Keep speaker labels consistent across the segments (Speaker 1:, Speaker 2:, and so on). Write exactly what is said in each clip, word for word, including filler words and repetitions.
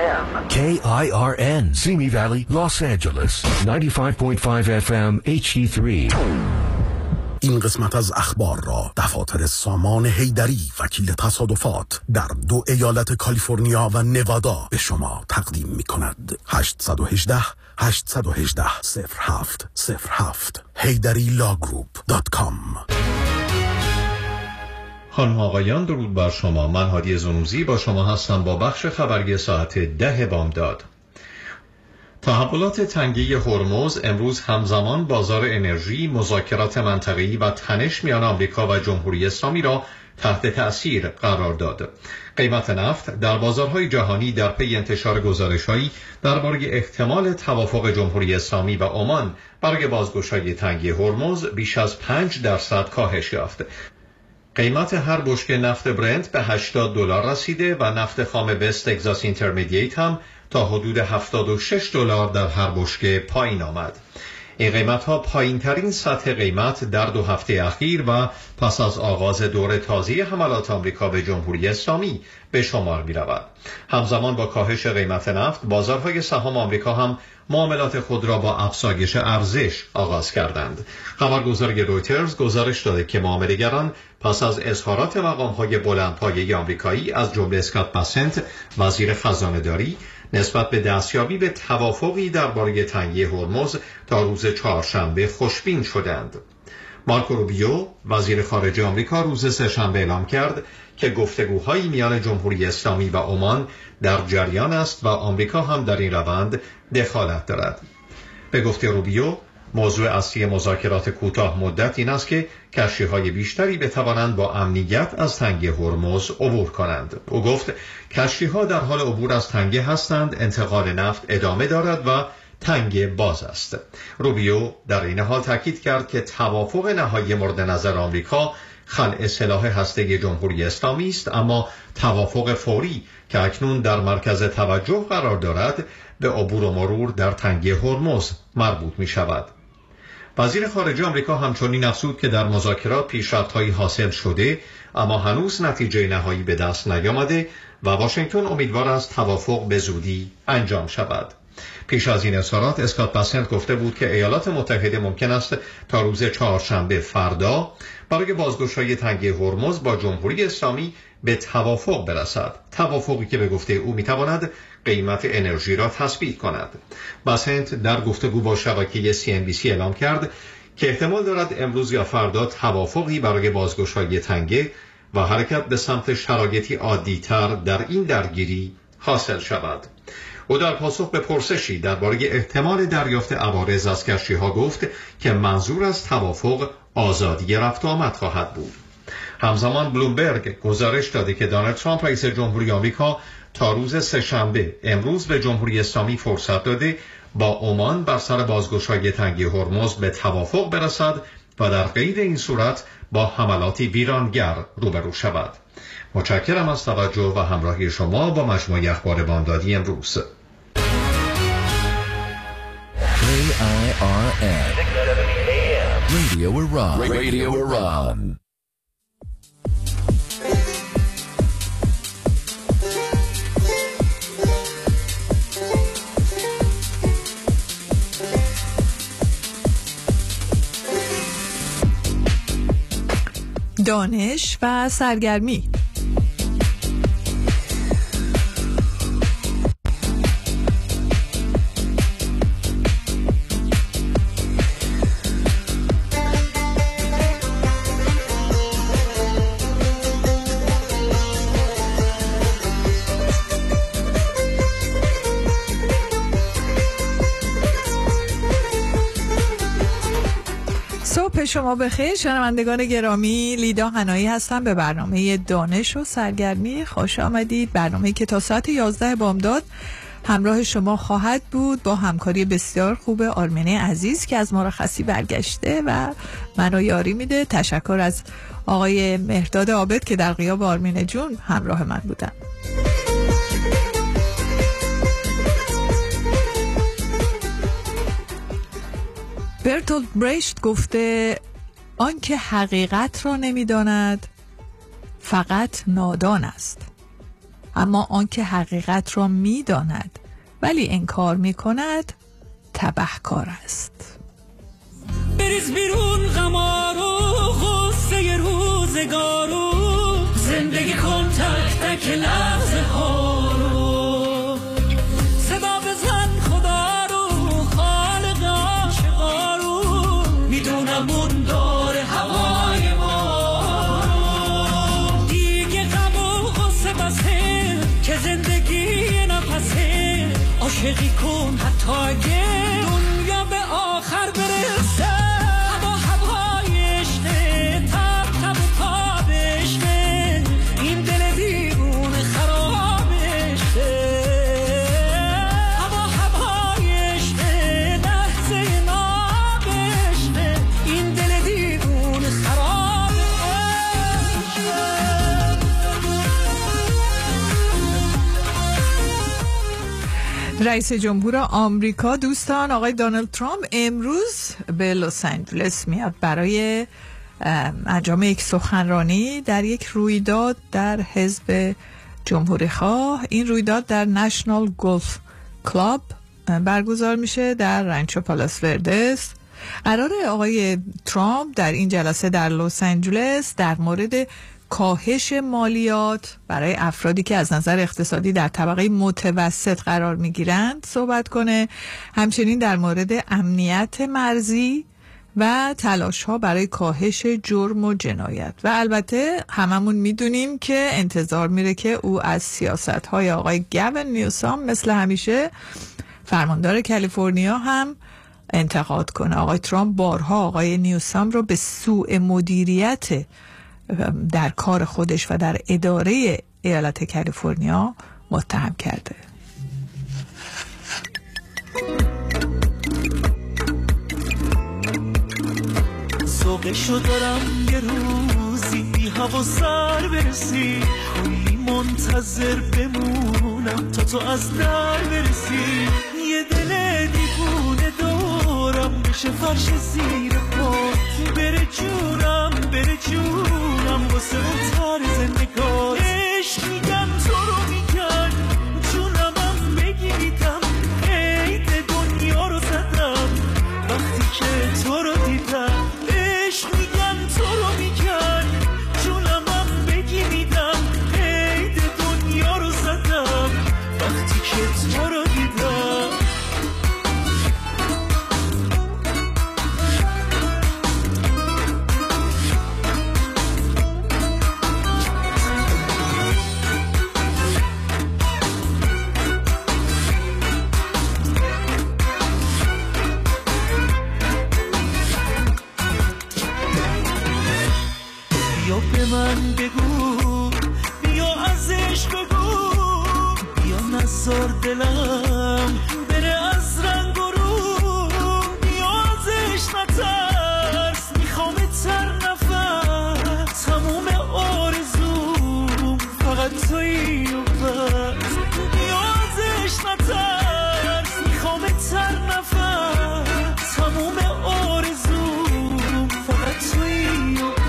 Speaker 1: کی آی آر ان Simi Valley, Los Angeles نود و پنج و پنج اف ام اچ دی سه.
Speaker 2: این قسمت از اخبار را دفاتر سامان حیدری وکیل تصادفات در دو ایالت کالیفرنیا و نوادا به شما تقدیم می کند. هشت یک هشت هشت یک هشت صفر هفت صفر هفت حیدری لاگروپ دات کام.
Speaker 3: خانم آقایان درود بر شما. من هادی زنوزی با شما هستم با بخش خبری ساعت ده بامداد. تحولات تنگی هرمز امروز همزمان بازار انرژی، مذاکرات منطقه‌ای و تنش میان آمریکا و جمهوری اسلامی را تحت تأثیر قرار داد. قیمت نفت در بازارهای جهانی در پی انتشار گزارش‌هایی درباره احتمال توافق جمهوری اسلامی و عمان برای بازگشایی تنگی هرمز بیش از پنج درصد کاهش یافت. قیمت هر بشکه نفت برنت به هشتاد دلار رسیده و نفت خام وست تگزاس اینترمدییت هم تا حدود هفتاد و شش دلار در هر بشکه پایین آمد. این قیمت ها پایین ترین سطح قیمت در دو هفته اخیر و پس از آغاز دور تازه حملات آمریکا به جمهوری اسلامی به شمار می رود. همزمان با کاهش قیمت نفت، بازارهای سهام آمریکا هم معاملات خود را با افزایش ارزش آغاز کردند. خبرگزاری رویترز گزارش داده که معامله‌گران پس از اظهارات مقام‌های بلندپایه آمریکایی از جمله اسکات بسنت، وزیر خزانه‌داری، نسبت به دستیابی به توافقی درباره تنگی هرمز تا روز چهارشنبه خوشبین شدند. مارکو روبیو، وزیر خارجه آمریکا، روز سه‌شنبه اعلام کرد که گفتگوهای میان جمهوری اسلامی و عمان در جریان است و آمریکا هم در این روند دخالت دارد. به گفته روبیو، موضوع اصلی مذاکرات کوتاه مدت این است که کشتی‌های بیشتری بتوانند با امنیت از تنگه هرمز عبور کنند. او گفت کشتی‌ها در حال عبور از تنگه هستند، انتقال نفت ادامه دارد و تنگه باز است. روبیو در این حال تاکید کرد که توافق نهایی مورد نظر آمریکا خلع سلاح هسته جمهوری اسلامی است، اما توافق فوری که اکنون در مرکز توجه قرار دارد به عبور و مرور در تنگه هرمز مربوط می شود. وزیر خارجه آمریکا همچنین افزود که در مذاکرات پیشرفت‌هایی حاصل شده اما هنوز نتیجه نهایی به دست نیامده و واشنگتن امیدوار است توافق به زودی انجام شود. پیش از این اظهارات اسکات بسنت گفته بود که ایالات متحده ممکن است تا روز چهارشنبه فردا برای بازگشایی تنگه هرمز با جمهوری اسلامی به توافق برسد، توافقی که به گفته او میتواند قیمت انرژی را تثبیت کند. بسنت در گفتگو با شبکه سی ان بی سی اعلام کرد که احتمال دارد امروز یا فردا توافقی برای بازگشایی تنگه و حرکت به سمت شرایطی عادی‌تر در این درگیری حاصل شود. او در پاسخ به پرسشی درباره احتمال دریافت عوارض از کشتی‌ها گفت که منظور از توافق آزادی رفت و آمد خواهد بود. همزمان بلومبرگ گزارش داده که دونالد ترامپ رئیس جمهوری آمریکا تا روز سه‌شنبه امروز به جمهوری اسلامی فرصت داده با عمان بر سر بازگشایی تنگه هرمز به توافق برسد و در غیر این صورت با حملاتی ویرانگر روبرو شود. متشکرم از توجه و همراهی شما با مجموعه اخبار بامدادی امروز.
Speaker 4: کی آی آر ان Radio Iran. Radio Iran.
Speaker 5: دانش و سرگرمی. صبح شما بخیر شنوندگان گرامی، لیدا حنایی هستم. به برنامه دانش و سرگرمی خوش آمدید. برنامه‌ای که تا ساعت یازده بامداد همراه شما خواهد بود با همکاری بسیار خوب آرمین عزیز که از مرخصی برگشته و منو یاری میده. تشکر از آقای مهرداد عابد که در غیاب آرمین جون همراه من بودن. برتولت برشت گفته آن که حقیقت را نمی‌داند فقط نادان است. اما آنکه حقیقت را می‌داند ولی انکار می‌کند تبهکار است.
Speaker 6: بریز بیرون غمارو غصه روزگارو، زندگی کن تک تک لحظه ها رو، صدا بزن خدا رو خالق عاشقا رو، میدونم اون داره هوای ما رو، دیگه غم و غصه بسه که زندگی نفسه، عاشقی کن حتی اگه دنیا به آخر برسه، هوا هوای عشقه، تب تب و تاب عشقه، این دل دیوونه خراب عشقه، هوا هوای عشقه، لحظه ناب عشقه، این دل دیوونه خراب عشقه.
Speaker 5: رئیس جمهور آمریکا دوستان آقای دونالد ترامپ امروز به لس آنجلس میاد برای انجام یک سخنرانی در یک رویداد در حزب جمهوری خواه. این رویداد در نشنال گولف کلاب برگزار میشه در رانچو پالاس وردس. قراره آقای ترامپ در این جلسه در لس آنجلس در مورد کاهش مالیات برای افرادی که از نظر اقتصادی در طبقه متوسط قرار میگیرند صحبت کنه، همچنین در مورد امنیت مرزی و تلاش ها برای کاهش جرم و جنایت و البته هممون میدونیم که انتظار میره که او از سیاست های آقای گاون نیوسام مثل همیشه فرماندار کالیفرنیا هم انتقاد کنه. آقای ترامپ بارها آقای نیوسام رو به سوء مدیریت در کار خودش و در اداره ایالت کالیفرنیا متهم کرده.
Speaker 6: سوقشو دارم یه روزی بی هوا سر برسی، کلی منتظر بمونم تا تو از در برسی، یه دل دیوونه دارم بشه فرش زیر پا، بره جونم بره جونم واسه اون طرز نگاه، عشق میگم تو رو میگن جونمم بگیریدم، عید دنیا رو زدم وقتی که تو رو دیدم، عشق میگم تو رو میگن جونمم بگیریدم، عید دنیا رو زدم وقتی که تو رو دیدم. بیا به من بگو، بیا از عشق بگو، بیا نزار دلم بره از رنگ و رو، بیا از عشق نترس میخوام تر نفس، تموم آرزوم فقط تویی و بس، بیا از عشق نترس میخوام تر نفس، تموم آرزوم فقط تویی و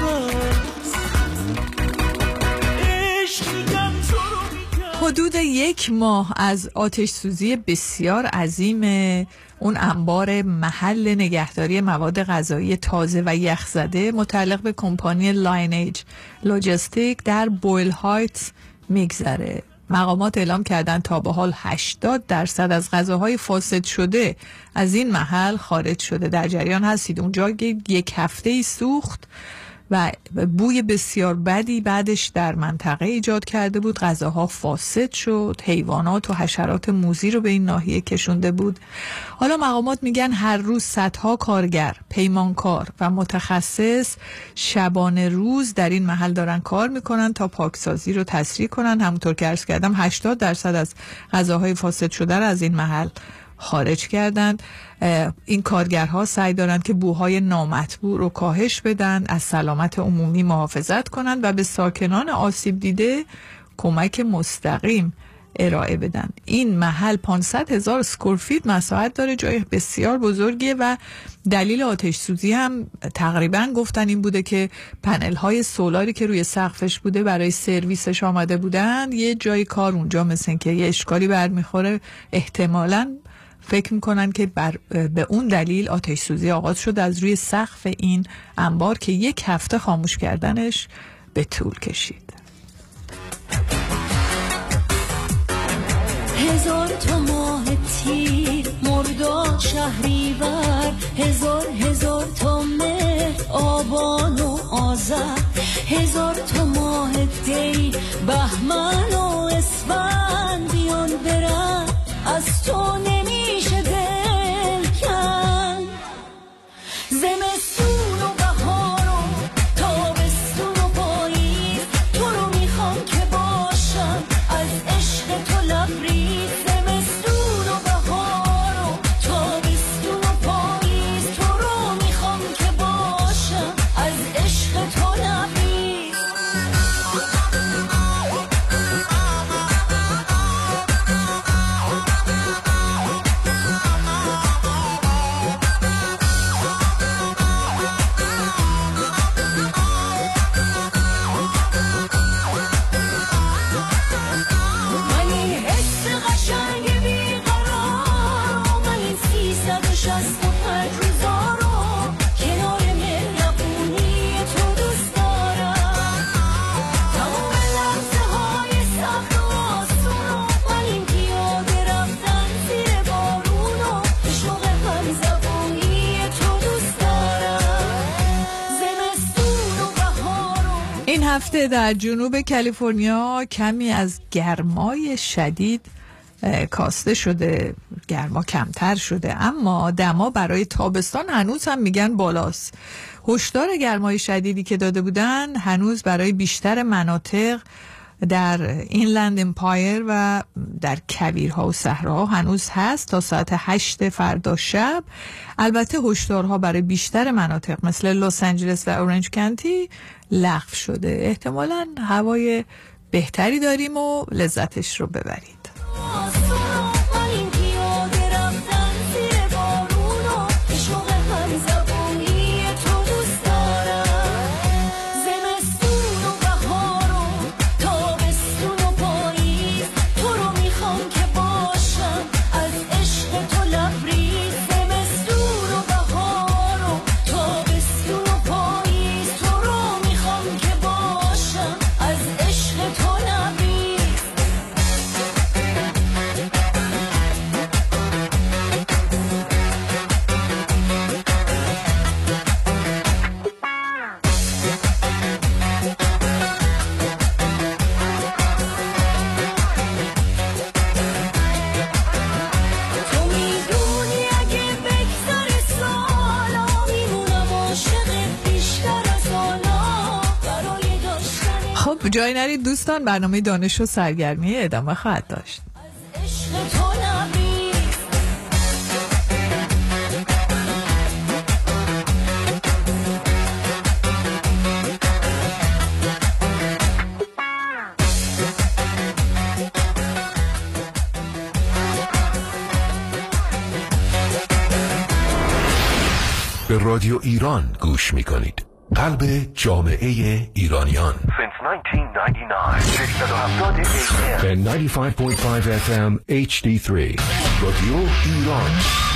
Speaker 5: حدود یک ماه از آتش سوزی بسیار عظیم اون انبار محل نگهداری مواد غذایی تازه و یخزده متعلق به کمپانی لاینیج لوجستیک در بویل هایتس میگذره. مقامات اعلام کردن تا به حال هشتاد درصد از غذاهای فاسد شده از این محل خارج شده. در جریان هستید اونجا یک هفته سوخت و بوی بسیار بدی بعدش در منطقه ایجاد کرده بود، غذاها فاسد شد، حیوانات و حشرات موذی رو به این ناحیه کشونده بود. حالا مقامات میگن هر روز صدها کارگر، پیمانکار و متخصص شبانه روز در این محل دارن کار میکنن تا پاکسازی رو تسریع کنن. همونطور که عرض کردم هشتاد درصد از غذاهای فاسد شده رو از این محل خارج کردند. این کارگرها سعی دارند که بوهای نامطبوع رو کاهش بدن، از سلامت عمومی محافظت کنند و به ساکنان آسیب دیده کمک مستقیم ارائه بدن. این محل پانصد هزار اسکورفیت مساحت داره، جای بسیار بزرگیه و دلیل آتش سوزی هم تقریبا گفتن این بوده که پنل های سولاری که روی سقفش بوده برای سرویسش آمده بودن، یه جای کار اونجا مثل که یه اشکالی برمیخوره، احتمالاً فکر میکنن که بر به اون دلیل آتش سوزی آغاز شد از روی سقف این انبار که یک هفته خاموش کردنش به طول کشید.
Speaker 7: هزار تا ماه تیر مرداد شهریور، هزار هزار تا مه آبان و آذر، هزار تا ماه دی بهمن و اسفند، بیان برن از تو نمیشه دل کن. زمستون و بهار و تابستون و پاییز، تو رو میخوام که باشم از عشق تو لبریز. زمستون و بهار و تابستون و پاییز، تو رو میخوام که باشم از عشق تو لبریز.
Speaker 5: این هفته در جنوب کالیفرنیا کمی از گرمای شدید کاسته شده، گرما کمتر شده، اما دما برای تابستان هنوز هم میگن بالاست. هشدار گرمای شدیدی که داده بودن هنوز برای بیشتر مناطق در اینلند امپایر و در کویرها و صحراها هنوز هست تا ساعت هشت فردا شب. البته هشدارها برای بیشتر مناطق مثل لس آنجلس و اورنج کانتی لغو شده. احتمالاً هوای بهتری داریم و لذتش رو ببرید. جای نرید دوستان، برنامه دانش و سرگرمی ادامه خواهد داشت.
Speaker 1: به رادیو ایران گوش می کنید. قلب جامعه ایرانیان به نود و پنج و پنج اف ام اچ دی سه رادیو ایران.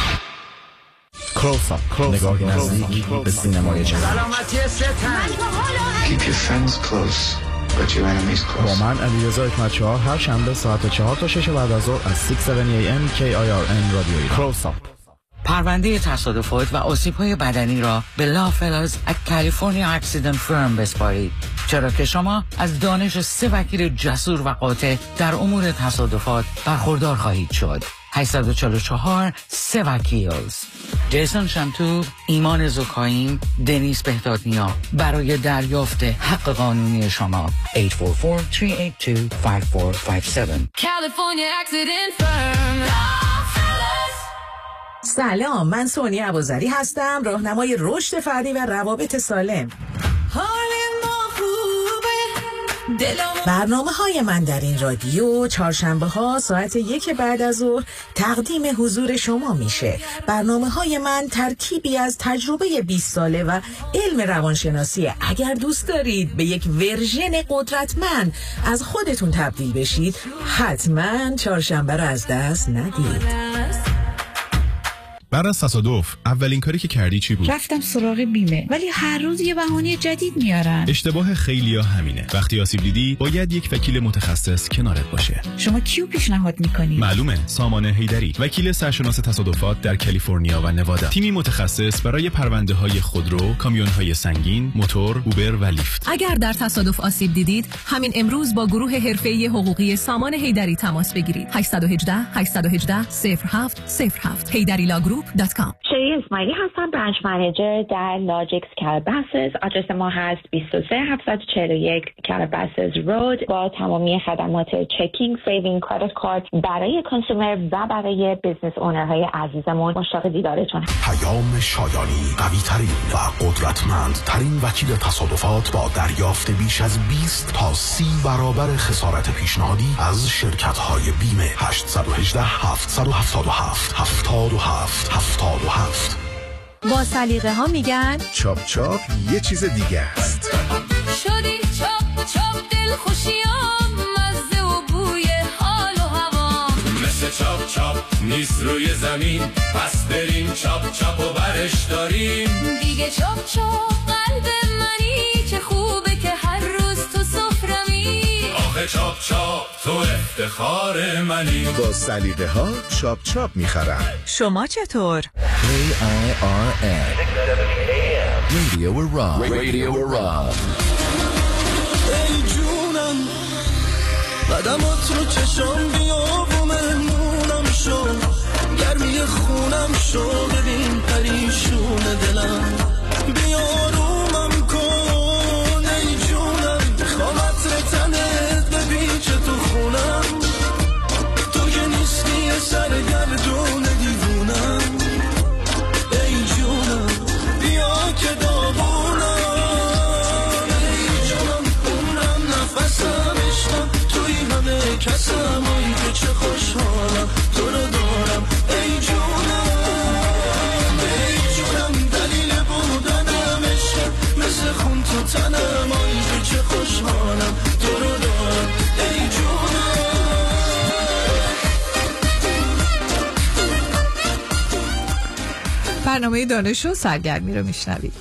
Speaker 8: کلوز اپ، نگاه نزدیک به سینمای جهان.
Speaker 9: سلامتی ستن.
Speaker 10: Keep your friends close but your enemies close.
Speaker 8: با من علیرضا حکمت‌چهار هر شنبه ساعت چهار تا شش بعد از ظهر از شش هفت ای ام کی آی آر ان رادیو ایران. کلوز اپ.
Speaker 9: پرونده تصادفات و آسیب‌های بدنی را به لا فلوز at California Accident Firm بسپارید، چرا که شما از دانش سه وکیل جسور و قاطع در امور تصادفات برخوردار خواهید شد. هشت چهار چهار سه وکیلز. جیسون شنتو، ایمان زکاییم، دنیس بهدادنیا برای دریافت حق قانونی شما. هشت چهار چهار سه هشت دو پنج چهار پنج هفت.
Speaker 11: California Accident Firm.
Speaker 12: سلام، من سونی ابوذری هستم، راهنمای رشد فردی و روابط سالم.
Speaker 11: حال ما خوبه،
Speaker 12: برنامه های من در این رادیو چهارشنبه ها ساعت یک بعد از ظهر تقدیم حضور شما میشه. برنامه های من ترکیبی از تجربه بیست ساله و علم روانشناسی. اگر دوست دارید به یک ورژن قدرتمند از خودتون تبدیل بشید، حتما چهارشنبه رو از دست ندید.
Speaker 13: بعد از تصادف اولین کاری که کردی چی بود؟
Speaker 14: رفتم سراغ بیمه، ولی هر روز یه بهونه جدید میارن.
Speaker 13: اشتباه خیلیا همینه. وقتی آسیب دیدی باید یک وکیل متخصص کنارت باشه.
Speaker 14: شما کیو پیشنهاد میکنید؟
Speaker 13: معلومه، سامان حیدری، وکیل سرشناس تصادفات در کالیفرنیا و نوادا. تیمی متخصص برای پرونده های خودرو، کامیون های سنگین، موتور، اوبر و لیفت.
Speaker 15: اگر در تصادف آسیب دیدید، همین امروز با گروه حرفه‌ای حقوقی سامان حیدری تماس بگیرید. هشت یک هشت هشت یک هشت صفر هفت صفر هفت حیدری لا گروپ دات کام.
Speaker 16: شری اسماعیلی هستم، برنچ منیجر در لاجیکس کالاباسس. آدرس ما هست بیست و سه هفتصد و چهل و یک کالاباسس رود با تمامی خدمات چکینگ، سیوینگ، کردیت کارت برای کنسومر و برای بیزنس اونرهای عزیزمون. مشتاق دیدارتون.
Speaker 2: پیام شایانی، قوی ترین و قدرتمند ترین وکیل تصادفات با دریافت بیش از بیست تا سی برابر خسارت پیشنهادی از شرکت های بیمه. هشت یک هشت هفت هفت هفت هفت هفت هفت هفت.
Speaker 15: با سلیقه ها میگن
Speaker 17: چاپ چاپ یه چیز دیگه است.
Speaker 11: شدی چاپ چاپ دل خوشیام، مزه و بوی حال و هوا.
Speaker 18: مثل چاپ چاپ نیست روی زمین، پس بریم چاپ چاپ و برش داریم.
Speaker 11: دیگه چاپ چاپ قلب منی، چه خوبه که هر روز تو سفرمی.
Speaker 18: آخه چاپ چاپ تو افتخار منی.
Speaker 17: با سلیقه ها چاپ چاپ میخرم.
Speaker 15: شما چطور؟
Speaker 4: کی آی آر ان Radio Iran. Radio Iran.
Speaker 6: ای جونم قدمات رو چشم بیا و مهمونم شو، گرمی خونم شو، ببین پریشون دلم، بیا رومم کن. ای جونم میخوام عطر تنت بپیچه تو خونم، تو که نیستی یه سرگردون دیوونم. ای جونم بیا که داغونم، ای جونم عمرم نفسم عشقم، توی همه کسم، آی که چه خوشحالم تو رو دارم. ای جونم ای جونم دلیل بودنم عشقم، مثل خون تو تنم، آی که چه خوشحالم تو رو دارم. ای جونم.
Speaker 5: برنامه دانش و سرگرمی رو میشنوید.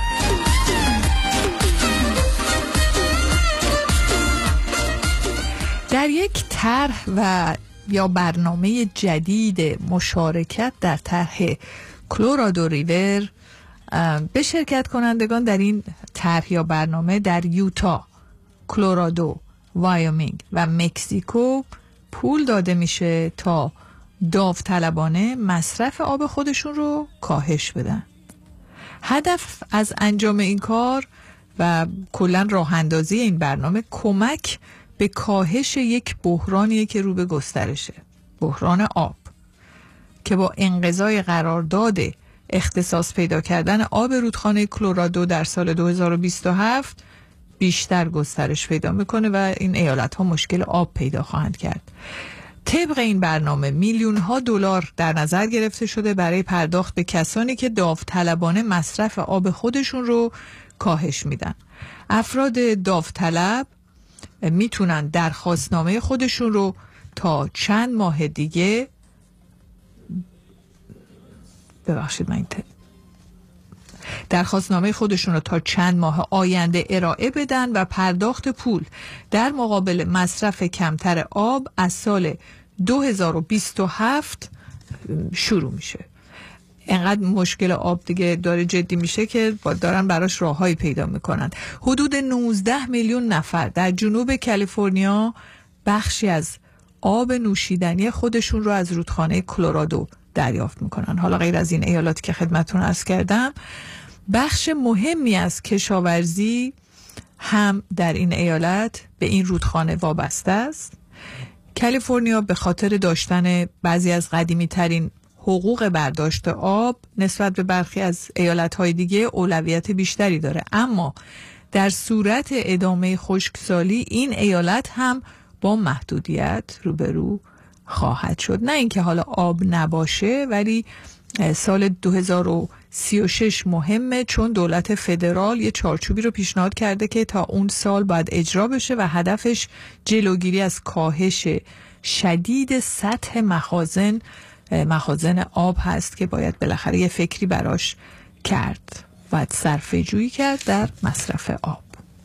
Speaker 5: در یک طرح و یا برنامه جدید مشارکت در طرح کلرادو ریور به شرکت کنندگان در این طرح یا برنامه در یوتا، کلرادو، وایومینگ و مکزیکو پول داده میشه تا داوطلبانه مصرف آب خودشون رو کاهش بدن. هدف از انجام این کار و کلاً راه اندازی این برنامه کمک به کاهش یک بحرانیه که رو به گسترشه، بحران آب، که با انقضای قرارداد اختصاص پیدا کردن آب رودخانه کلرادو در سال دو هزار و بیست و هفت بیشتر گسترش پیدا میکنه و این ایالت ها مشکل آب پیدا خواهند کرد. طبق این برنامه میلیون ها دلار در نظر گرفته شده برای پرداخت به کسانی که داوطلبانه مصرف آب خودشون رو کاهش میدن. افراد داوطلب میتونن درخواستنامه خودشون رو تا چند ماه دیگه ببخشید من ت... درخواستنامه خودشون رو تا چند ماه آینده ارائه بدن و پرداخت پول در مقابل مصرف کمتر آب از سال دو هزار و بیست و هفت شروع میشه. انقدر مشکل آب دیگه داره جدی میشه که دارن براش راههایی پیدا میکنن. حدود نوزده میلیون نفر در جنوب کالیفرنیا بخشی از آب نوشیدنی خودشون رو از رودخانه کلرادو دریافت میکنن. حالا غیر از این ایالاتی که خدمتتون عرض کردم، بخش مهمی از کشاورزی هم در این ایالت به این رودخانه وابسته است. کالیفرنیا به خاطر داشتن بعضی از قدیمی ترین حقوق برداشت آب نسبت به برخی از ایالت‌های دیگه اولویت بیشتری داره، اما در صورت ادامه خشکسالی این ایالت هم با محدودیت روبرو خواهد شد. نه اینکه حالا آب نباشه، ولی سال دو هزار و سی و شش مهمه، چون دولت فدرال یه چارچوبی رو پیشنهاد کرده که تا اون سال باید اجرا بشه و هدفش جلوگیری از کاهش شدید سطح مخازن مخازن آب هست که باید بالاخره یه فکری براش کرد و صرفه جویی کرد در مصرف آب.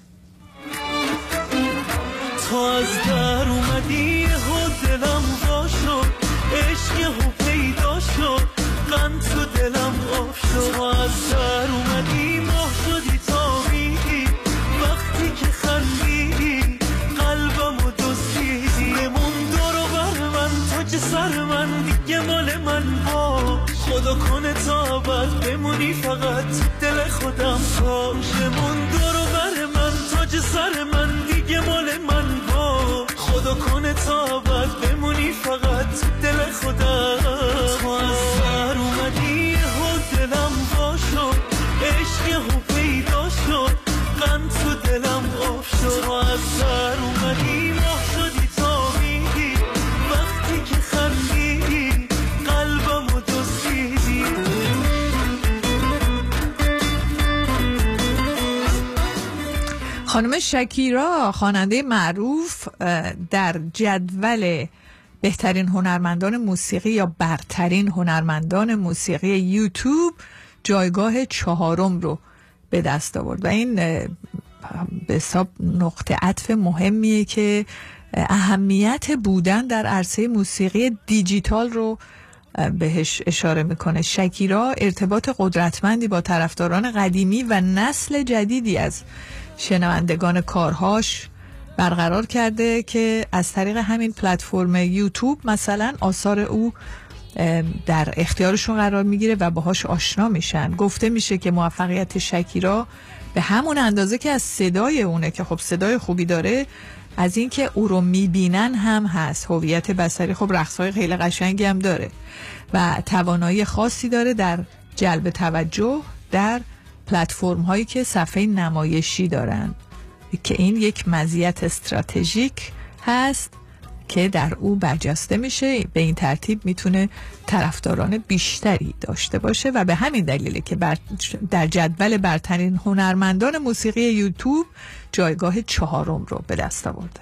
Speaker 6: تو از در اومدی و دلم وا شد، عشق و پیدا شد، من تو دلم آب شد. تو از در اومدی ماه شدی تا میگی، وقتی که خندیدی قلبم و دزدیدی. بمون دور بر من تاج سر من، دیگه مال من باش. خدا کنه تا بعد بمونی فقط دل خودم باش. بمون دور بر من تاج سر من، دیگه مال من باش. خدا کنه تا بعد بمونی فقط دل خودم. تو از سر اومدی و دلم وا شد، عشق و پیدا شد، من تو دلم آب شد. تو از سر اومدی ماه شدی تا میگی، وقتی که خندیدی قلبم و دزدیدی.
Speaker 5: خانم شکیرا، خواننده معروف، در جدول بهترین هنرمندان موسیقی یا برترین هنرمندان موسیقی یوتیوب جایگاه چهارم رو به دست آورد و این به حساب نقطه عطف مهمیه که اهمیت بودن در عرصه موسیقی دیجیتال رو بهش اشاره میکنه. شکیرا ارتباط قدرتمندی با طرفداران قدیمی و نسل جدیدی از شنوندگان کارهاش برقرار کرده که از طریق همین پلتفرم یوتیوب مثلا آثار او در اختیارشون قرار میگیره و باهاش آشنا میشن. گفته میشه که موفقیت شکیرا به همون اندازه که از صدای اونه که خب صدای خوبی داره، از این که او رو میبینن هم هست. هویت بصری، خب رقصهای خیلی قشنگی هم داره و توانایی خاصی داره در جلب توجه در پلتفرم هایی که صفحه نمایشی دارن، که این یک مزیت استراتژیک هست که در او برجسته میشه. به این ترتیب میتونه طرفداران بیشتری داشته باشه و به همین دلیله که بر در جدول برترین هنرمندان موسیقی یوتیوب جایگاه چهارم رو به دست آورده.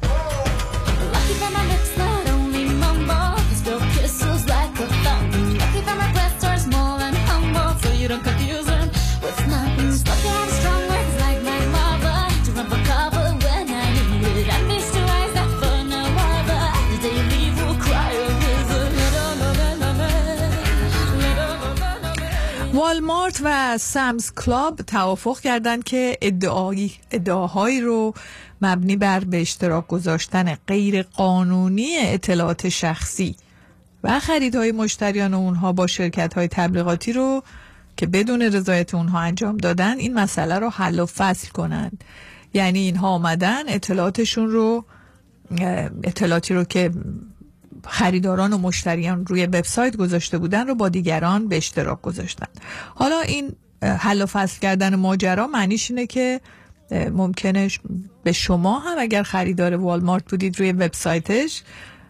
Speaker 5: والمارت و سامز کلاب توافق کردند که ادعایی ادعاهایی رو مبنی بر به اشتراک گذاشتن غیر قانونی اطلاعات شخصی و خریدهای مشتریان اونها با شرکت‌های تبلیغاتی رو که بدون رضایت اونها انجام دادن، این مسئله رو حل و فصل کنند. یعنی اینها آمدن اطلاعاتشون رو اطلاعاتی رو که خریداران و مشتریان روی وبسایت گذاشته بودن رو با دیگران به اشتراک گذاشتن. حالا این حل و فصل کردن ماجرا معنیش اینه که ممکنه به شما هم اگر خریدار والمارت بودید روی وبسایتش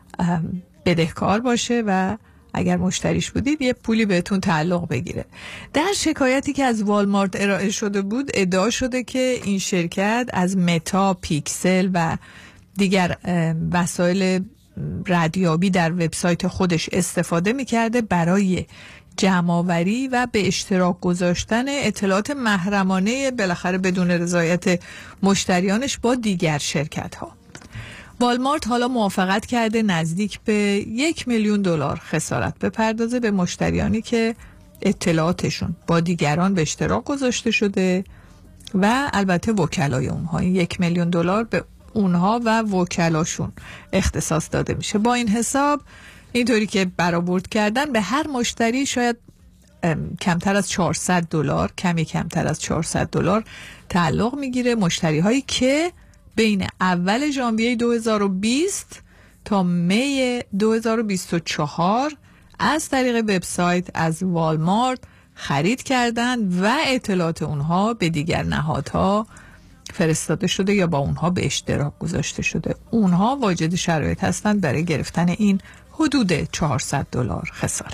Speaker 5: بدهکار باشه و اگر مشتریش بودید یه پولی بهتون تعلق بگیره. در شکایتی که از والمارت ارائه شده بود ادعا شده که این شرکت از متا، پیکسل و دیگر وسایل ردیابی در وبسایت خودش استفاده می‌کرده برای جمع‌آوری و به اشتراک گذاشتن اطلاعات محرمانه بالاخره بدون رضایت مشتریانش با دیگر شرکت‌ها. والمارت حالا موافقت کرده نزدیک به یک میلیون دلار خسارت بپردازه به مشتریانی که اطلاعاتشون با دیگران به اشتراک گذاشته شده و البته وکلای اونها. یک میلیون دلار به اونها و وکلاشون اختصاص داده میشه. با این حساب اینطوری که برآورد کردن به هر مشتری شاید کمتر از چهارصد دلار، کمی کمتر از چهارصد دلار تعلق میگیره. مشتری هایی که بین اول ژانویه دو هزار و بیست تا می دو هزار و بیست و چهار از طریق وبسایت از والمارت خرید کردن و اطلاعات اونها به دیگر نهادها فرستاده شده یا با اونها به اشتراک گذاشته شده. اونها واجد شرایط هستند برای گرفتن این حدود چهارصد دلار خسارت.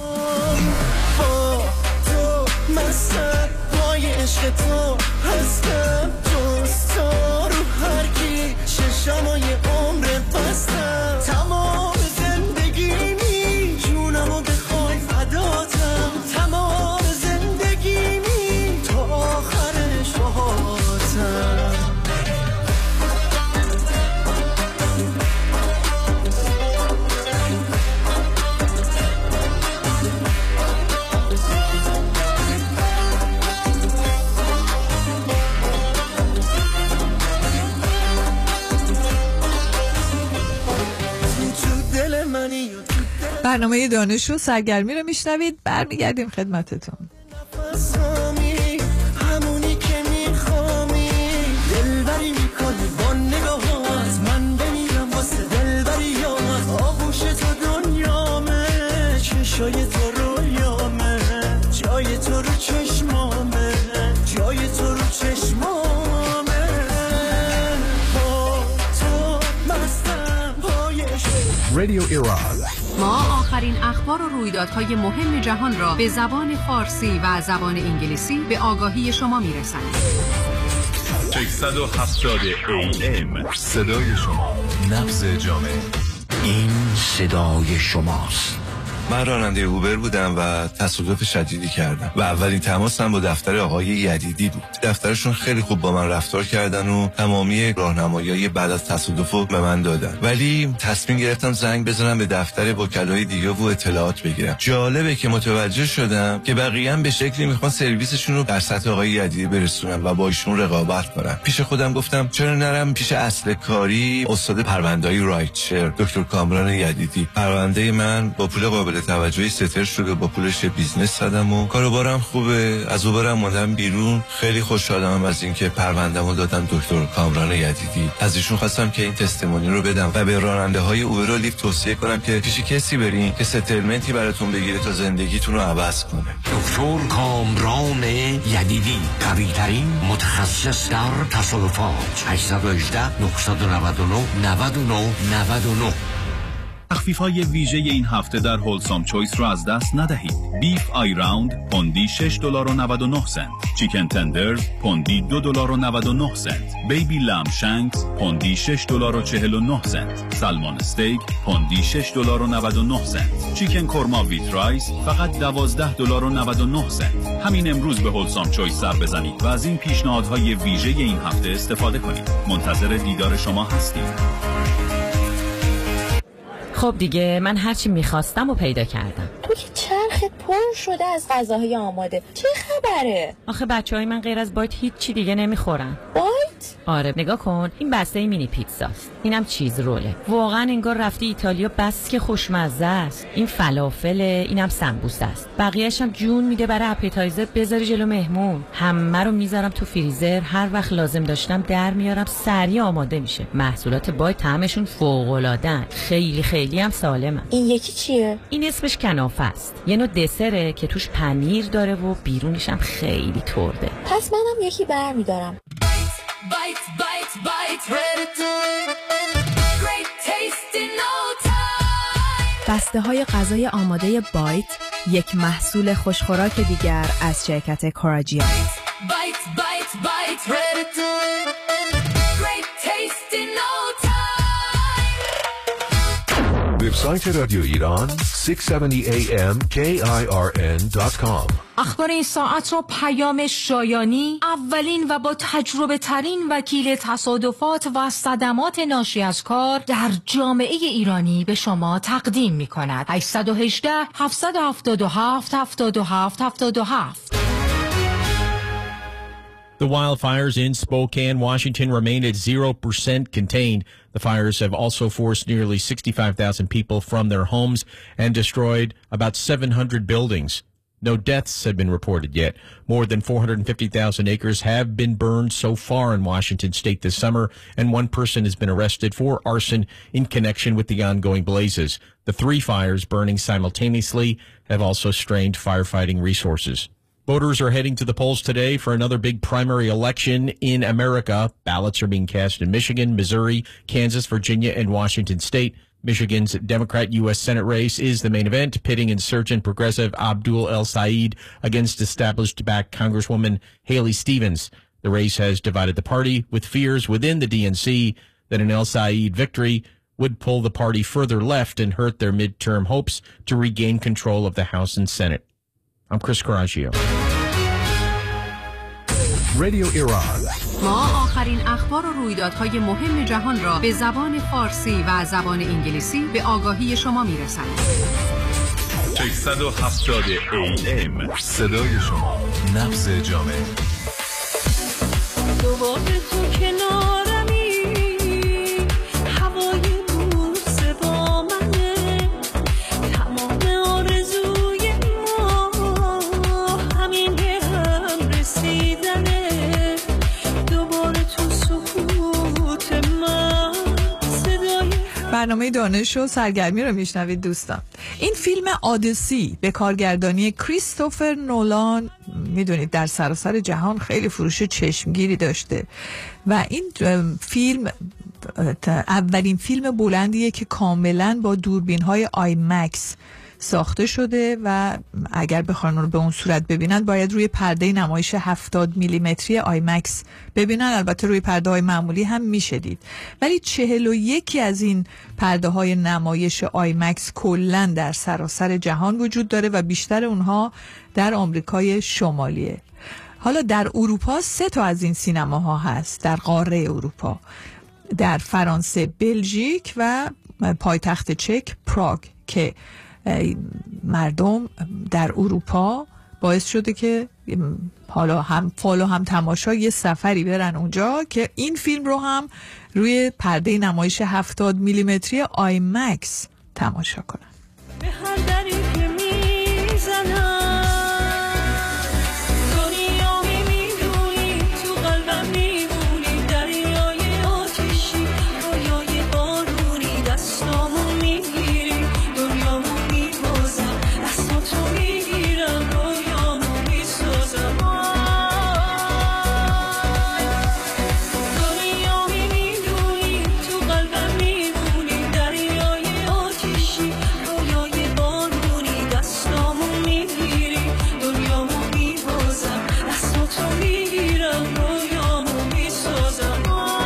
Speaker 6: مستم پای عشق تو هستم، جز تو رو هر کی ششمای عمر بستم. تمام زندگیمی جونمو بخوای فداتم، تمام زندگیمی تا آخرش باهاتم.
Speaker 5: برنامه دانش و سرگرمی رو میشنوید. برمیگردیم خدمتتون.
Speaker 6: همونی که میخوامی دلبری میکنی با نگاهات، من بمیرم واسه دلبریات. آغوش تو دنیامه، چشای تو رویامه، جای تو رو چشمامه، جای تو رو چشمامه. با تو مستم پای
Speaker 2: رادیو ایران.
Speaker 15: ما آخرین اخبار و رویدادهای مهم جهان را به زبان فارسی و زبان انگلیسی به آگاهی شما میرسانیم.
Speaker 13: ششصد و هفتاد ای ام صدای شما، نبض جامعه.
Speaker 1: این صدای شماست.
Speaker 19: من راننده اوبر بودم و تصادف شدیدی کردم و اولین تماسم با دفتر آقای یدیدی بود. دفترشون خیلی خوب با من رفتار کردن و تمامی راهنمایی‌های بعد از تصادف رو به من دادن، ولی تصمیم گرفتم زنگ بزنم به دفتر وکلای دیگه و اطلاعات بگیرم. جالبه که متوجه شدم که بقیه هم به شکلی میخوان سرویسشون رو در سطح آقای یدیدی برسونن و با ایشون رقابت کنن. پیش خودم گفتم چرا نرم پیش اصل کاری استاد پرونده‌های رایتشر دکتر کامران یدیدی. پرونده من با پول قابل توجهی ستر شده، با پولش بیزنس زدم و کاروبارم خوبه. از اوبرم موندم بیرون. خیلی خوشحالم از اینکه پرونده‌مو دادم دکتر کامران یدیدی. از ایشون خواستم که این تستمونی رو بدم و به راننده های اوبر و لیفت توصیه کنم که پیش کسی برین که ستلمنتی براتون بگیره تا زندگیتون رو عوض کنه.
Speaker 1: دکتر کامران یدیدی، قوی ترین متخصص در تصادفات. هشت یک هشت نه نه نه نه نه نه نه.
Speaker 13: تخفیف‌های ویژه این هفته در هولسام چویس را از دست ندهید. بیف آی راوند پوندی شش دلار و نود و نه سنت، چیکن تندرز پوندی دو دلار و نود و نه سنت، بیبی لام شانکس پوندی شش دلار و چهل و نه سنت، سلمان استیک پوندی شش دلار و نود و نه سنت، چیکن کورما ویت رایس فقط دوازده دلار و نود و نه سنت. همین امروز به هولسام چویس سر بزنید و از این پیشنهادهای ویژه این هفته استفاده کنید. منتظر دیدار شما هستیم.
Speaker 20: خب دیگه من هرچی میخواستم و پیدا کردم.
Speaker 21: تو که چرخت پر شده از غذاهای آماده، چه خبره؟
Speaker 20: آخه بچهای من غیر از بایت هیچ چی دیگه نمیخورن.
Speaker 21: بایت؟
Speaker 20: آره نگاه کن، این بسته مینی پیتزاست، اینم چیز روله. واقعا انگار رفتی ایتالیا، بس که خوشمزه است. این فلافله، اینم سمبوسه است. بقیه‌اش هم جون میده برای اپیتایزر بذاری جلو مهمون. همه رو میذارم تو فریزر، هر وقت لازم داشتم در میارم، سریع آماده میشه. محصولات بایت طعمشون فوق‌العاده‌ان، خیلی خیلی هم سالمن.
Speaker 21: این یکی چیه؟
Speaker 20: این اسمش کنافه است. یه نوع دسره که توش پنیر داره و بیرونش هم خیلی ترده.
Speaker 21: پس منم یکی برمیدارم.
Speaker 11: Bite, bite, bite, ready to great taste in no time.
Speaker 22: بسته های غذای آماده بایت، یک محصول خوشخوراک دیگر از شرکت کوراجیان.
Speaker 11: Bite, bite, bite, ready to great taste in no time.
Speaker 1: وبسایت رادیو ایران ششصد و هفتاد ای ام کی آی آر ان دات کام.
Speaker 23: اخبار این ساعت را پیام شایانی، اولین و با تجربه ترین وکیل تصادفات و صدمات ناشی از کار در جامعه ایرانی به شما تقدیم می کند. هشت یک هشت هفت هفت هفت هفت هفت هفت هفت.
Speaker 24: The wildfires in Spokane, Washington remain at zero percent contained. The fires have also forced nearly sixty-five thousand people from their homes and destroyed about seven hundred buildings. No deaths have been reported yet. More than four hundred fifty thousand acres have been burned so far in Washington state this summer, and one person has been arrested for arson in connection with the ongoing blazes. The three fires burning simultaneously have also strained firefighting resources. Voters are heading to the polls today for another big primary election in America. Ballots are being cast in Michigan, Missouri, Kansas, Virginia, and Washington State. Michigan's Democrat U S Senate race is the main event, pitting insurgent progressive Abdul El Sayed against established-backed Congresswoman Haley Stevens. The race has divided the party, with fears within the D N C that an El Sayed victory would pull the party further left and hurt their midterm hopes to regain control of the House and Senate. I'm Chris Coraggio.
Speaker 2: رادیو ایران.
Speaker 15: ما آخرین اخبار و رویدادهای مهم جهان را به زبان فارسی و زبان انگلیسی به آگاهی شما میرسانیم.
Speaker 13: ششصد و هفتاد ای ام صدای شما، نبض جامعه.
Speaker 11: دوباره تو کنارمی، هوای بوس با منه، تمام آرزوی ما همین به هم رسیدنه. دوباره تو سکوت من صدای
Speaker 5: برنامه دانش و سرگرمی رو میشنوید دوستان. این فیلم آدیسی به کارگردانی کریستوفر نولان میدونید در سراسر جهان خیلی فروش چشمگیری داشته و این فیلم اولین فیلم بلندیه که کاملا با دوربین های آی مکس ساخته شده و اگر بخوان رو به اون صورت ببینن باید روی پرده نمایش هفتاد میلیمتری آی مکس ببینن. البته روی پرده های معمولی هم میشه دید، ولی چهل و یکی از این پرده های نمایش آی مکس کلن در سراسر جهان وجود داره و بیشتر اونها در آمریکای شمالیه. حالا در اروپا سه تا از این سینماها هست، در قاره اروپا، در فرانسه، بلژیک و پایتخت چک پراگ، که مردم در اروپا باعث شده که حالا هم فالو هم تماشا یه سفری برن اونجا که این فیلم رو هم روی پرده نمایش هفتاد میلیمتری آی مکس تماشا کنن.
Speaker 11: به هر دری که میزنم دنیا میدونی، تو قلبم میمونی، دریای آتشی، رویای بارونی، دستامو میگیری، دنیامو میبازم، دستاتو میگیرم، رویامو میسازم. دنیا میدونی، تو قلبم میمونی، دریای آتشی، رویای بارونی، دستامو میگیری، دنیامو میبازم، دستاتو میگیرم، رویامو میسازم.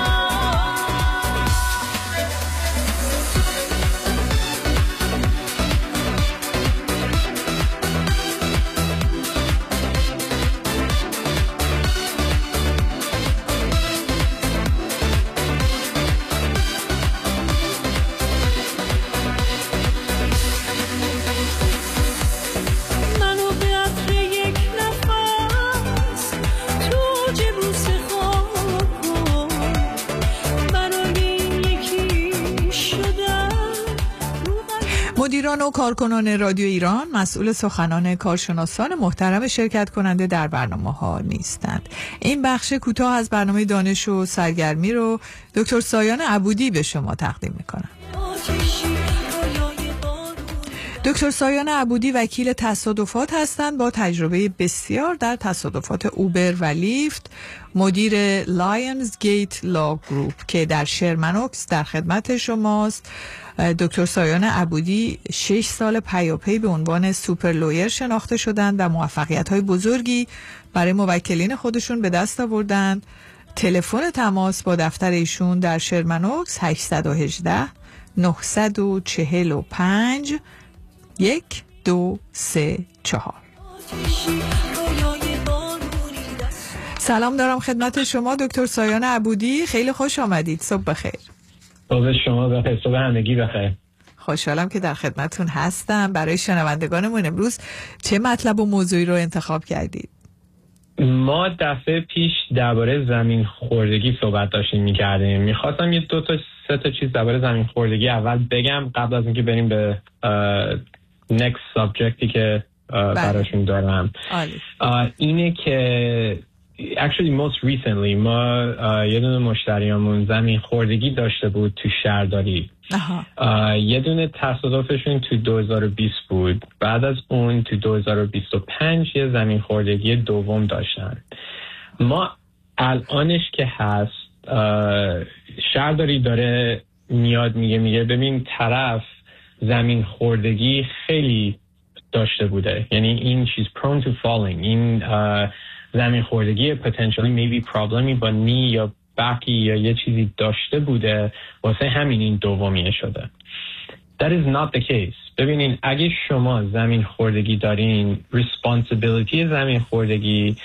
Speaker 11: منو به عطر یک نفس تو اوج بوسه خواب کن، برای یکی شدن.
Speaker 5: مدیران و کارکنان رادیو ایران مسئول سخنان کارشناسان محترم شرکت کننده در برنامه ها نیستند. این بخش کوتاه از برنامه دانش و سرگرمی رو دکتر سایان عبودی به شما تقدیم میکنم. دکتر سایان عبودی وکیل تصادفات هستند با تجربه بسیار در تصادفات اوبر و لیفت، مدیر لایونز گیت لا گروپ که در شرمنوکس در خدمت شماست. دکتر سایان عبودی شش سال پیاپی به عنوان سوپر لویر شناخته شدند و موفقیت‌های بزرگی برای موکلین خودشون به دست آوردند. تلفن تماس با دفتر ایشون در شرمنوکس هشت یک هشت نه چهار پنج یک دو سه چهار. سلام دارم خدمت شما دکتر سایان عبودی، خیلی خوش آمدید. صبح بخیر.
Speaker 3: صبح شما بخیر، صبح همگی بخیر.
Speaker 5: خوشحالم که در خدمتون هستم. برای شنوندگانمون امروز چه مطلب و موضوعی رو انتخاب کردید؟
Speaker 3: ما دفعه پیش درباره زمین خوردگی صحبت داشتیم می‌کردیم. می‌خواستم یه دو تا سه تا چیز درباره زمین خوردگی اول بگم قبل از اینکه بریم به next subjectی که براشون دارم. اینه که actually most recently ما یه دونه مشتریامون زمین خوردگی داشته بود تو شهرداری. یه دونه تصادفشون تو دو هزار و بیست بود. بعد از اون تو دو هزار و بیست و پنج یه زمین خوردگی دوم داشتن. ما الانش که هست شهرداری داره میاد میگه میگه ببین طرف زمین خوردگی خیلی داشته بوده، یعنی این چیز prone to falling، این زمین خوردگی potentially maybe problemi با نی یا بکی یا یه چیزی داشته بوده واسه همین این دومیه شده. That is not the case. ببینین اگه شما زمین خوردگی دارین responsibility زمین خوردگی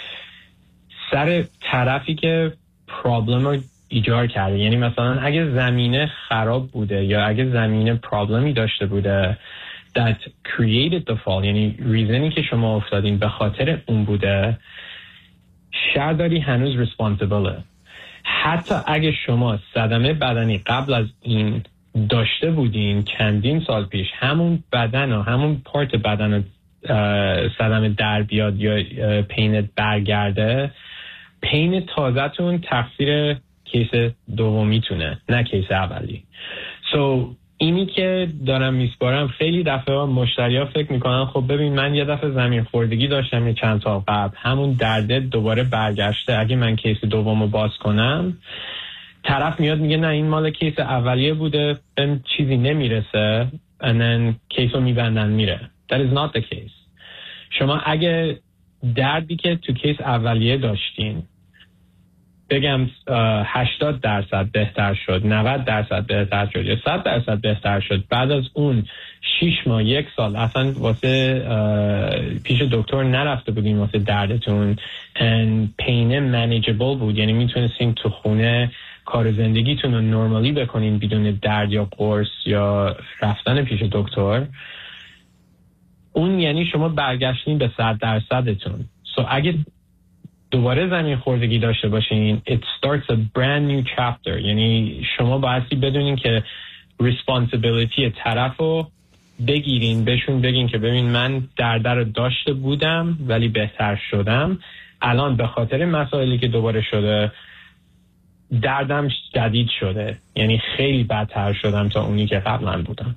Speaker 3: سر طرفی که پرابلم رو ایجاد کرده، یعنی مثلا اگه زمینه خراب بوده یا اگه زمینه پرابلمی داشته بوده that created the fall، یعنی ریزنی که شما افتادین به خاطر اون بوده، شهرداری هنوز responsible. حتی اگه شما صدمه بدنی قبل از این داشته بودین چندین سال پیش، همون بدن و همون پارت بدن و صدمه در بیاد یا پینت برگرده، پین تازه‌تون تقصیر کیس دومیتونه نه کیس اولی. so اینی که دارم میسپارم خیلی دفعه مشتریا فکر میکنن خب ببین من یه دفعه زمین خوردگی داشتم یه چند سال قبل، همون درده دوباره برگشته، اگه من کیس دومو باز کنم طرف میاد میگه نه این مال کیس اولیه بوده بهم چیزی نمیرسه and then کیسو میبندن میره. That is not the case. شما اگه دردی که تو کیس اولیه داشتین بگم هشتاد درصد بهتر شد، نود درصد بهتر شد یا صد درصد بهتر شد، بعد از اون شش ماه یک سال اصلا واسه پیش دکتر نرفته بودین واسه دردتون and pain manageable بود، یعنی میتونستین تو خونه کار زندگیتون رو نورمالی بکنین بدون درد یا قرص یا رفتن پیش دکتر، اون یعنی شما برگشتین به صد درصدتون. so اگه دوباره زمین خوردگی داشته باشین it starts a brand new chapter، یعنی شما بایستی بدونین که responsibility طرف رو بگیرین، بهشون بگین که ببین من درد رو داشته بودم ولی بهتر شدم، الان به خاطر مسائلی که دوباره شده دردم جدید شده، یعنی خیلی بدتر شدم تا اونی که قبلا بودم.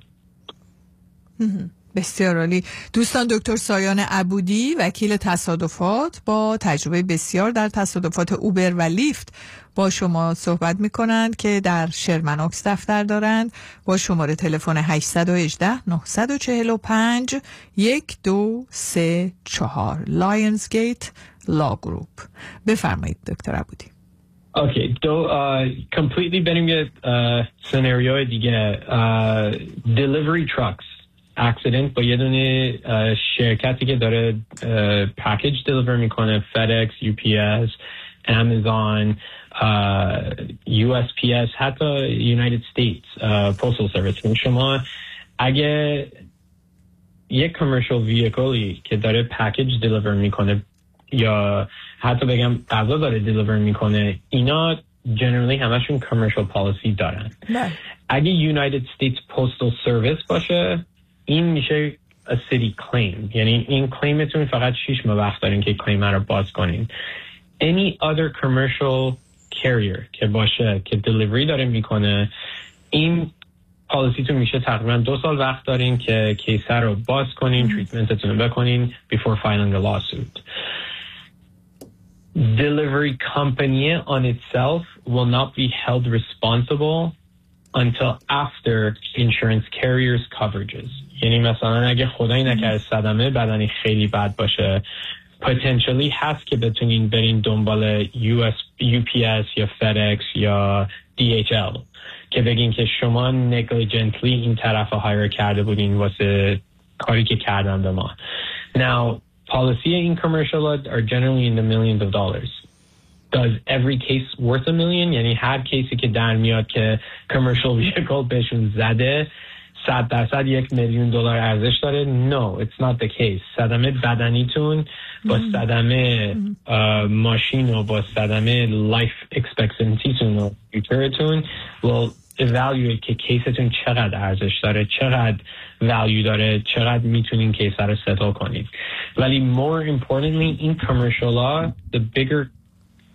Speaker 5: بسیار عالی. دوستان دکتر سایان عبودی وکیل تصادفات با تجربه بسیار در تصادفات اوبر و لیفت با شما صحبت می کنند که در شرمنوکس دفتر دارند با شماره تلفن هشت یک هشت نه چهار پنج یک دو سه چهار لایونزگیت لا گروپ. بفرمایید دکتر عبودی.
Speaker 3: اوکی دو کامپلیتلی بریم یه سناریوی دیگه. دلیوری تراکس اکسیدنت با یه دونه شرکتی که داره پکیج دلیور میکنه، فدکس، یو پی اس، امازون، یو اس پی اس، حتی یونایتد استیتس پوستال سرویس. شما اگه یک کامرشال ویکلی که داره پکیج دلیور میکنه یا حتی بگم غذا داره دلیور میکنه، اینا جنرالی همشون کامرشال پالیسی دارن. اگه یونایتد استیتس پوستال سرویس باشه این میشه a city claim، یعنی این کلیمتون فقط شش ماه وقت دارین که کلیم رو باز کنین. any other commercial carrier که باشه که دلیوری داره میکنه، این پالیسیتون میشه تقریبا دو سال وقت دارین که کیسه رو باز کنین، تریتمنتتون رو بکنین before filing a lawsuit. Delivery company on itself will not be held responsible until after insurance carriers coverages. یعنی مثلا اگه خدایی نکرده صدمه بدنی خیلی بد باشه potentially هست که بتونین برین دنبال یو اس یو پی اس یا فدکس یا دی اچ ال که بگین که شما negligently این طرف رو هایر کرده بودین واسه کاری که کردن به ما. Now policy in commercial are generally in the millions of dollars. Does every case worth a million؟ یعنی هر کیسی که در میاد که commercial vehicle بهشون زده صد درصد یک میلیون دلار ارزش داره؟ No, it's not the case. صدمه بدنیتون با صدمه ماشین و با صدمه life expectancy تون و فیوچرتون will evaluate که کیستون چقدر ارزش داره، چقدر value داره، چقدر میتونین کیس رو ستل کنید. ولی more importantly این commercial law, the bigger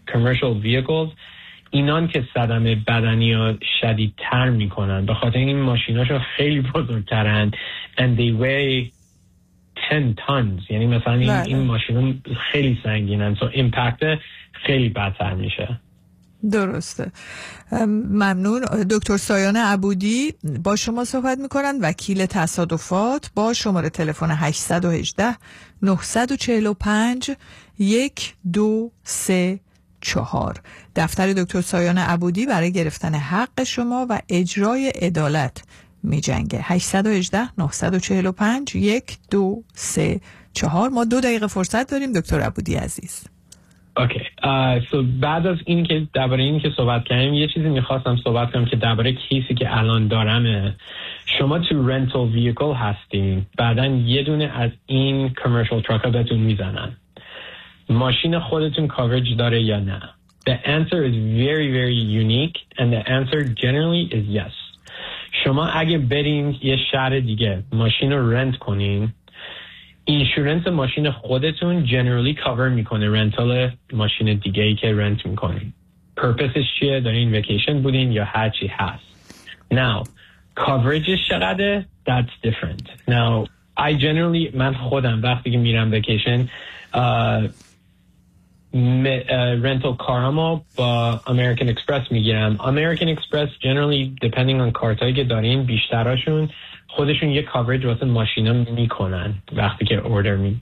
Speaker 3: commercial vehicles اینان که صدمه بدنی ها شدیدتر میکنن، به خاطر این ماشیناشون خیلی بزرگترن and they weigh ten tons، یعنی مثلا این, این ماشینا خیلی سنگینن، so impact خیلی بدتر میشه.
Speaker 5: درسته. ممنون. دکتر سایان عبودی با شما صحبت میکنن، وکیل تصادفات، با شماره تلفن هشت یک هشت نه چهار پنج یک دو سه چهار. دفتر دکتر سایان عبودی برای گرفتن حق شما و اجرای عدالت می جنگه. هشت یک هشت نه چهار پنج یک دو سه چهار. ما دو دقیقه فرصت داریم دکتر عبودی عزیز.
Speaker 3: اوکی. سو بعد از این که درباره این که صحبت کردیم، یه چیزی میخواستم صحبت کنم که درباره کیسی که الان دارمه. شما تو رنتال ویکل هستین، بعداً یه دونه از این کامرشال تراک ها بهتون میزنن. ماشین خودتون کاورج داره یا نه؟ The answer is very very unique and the answer generally is yes. شما اگه برین یه شهر دیگه ماشین رو رنت کنین، اینشورنس ماشین خودتون جنرالی کاور میکنه رنتال ماشین دیگه ای که رنت میکنین. پرپسش چیه؟ دارین ویکیشن بودین یا هر چی هست. Now coverage چقدره؟ That's different. Now I generally من خودم وقتی که میرم ویکیشن رنتال کارامو با امریکن اکسپرس میگیرم. امریکن اکسپرس generally depending on کارتایی که دارین بیشتراشون خودشون یه کاورج واسه ماشینا میکنن وقتی که اوردر می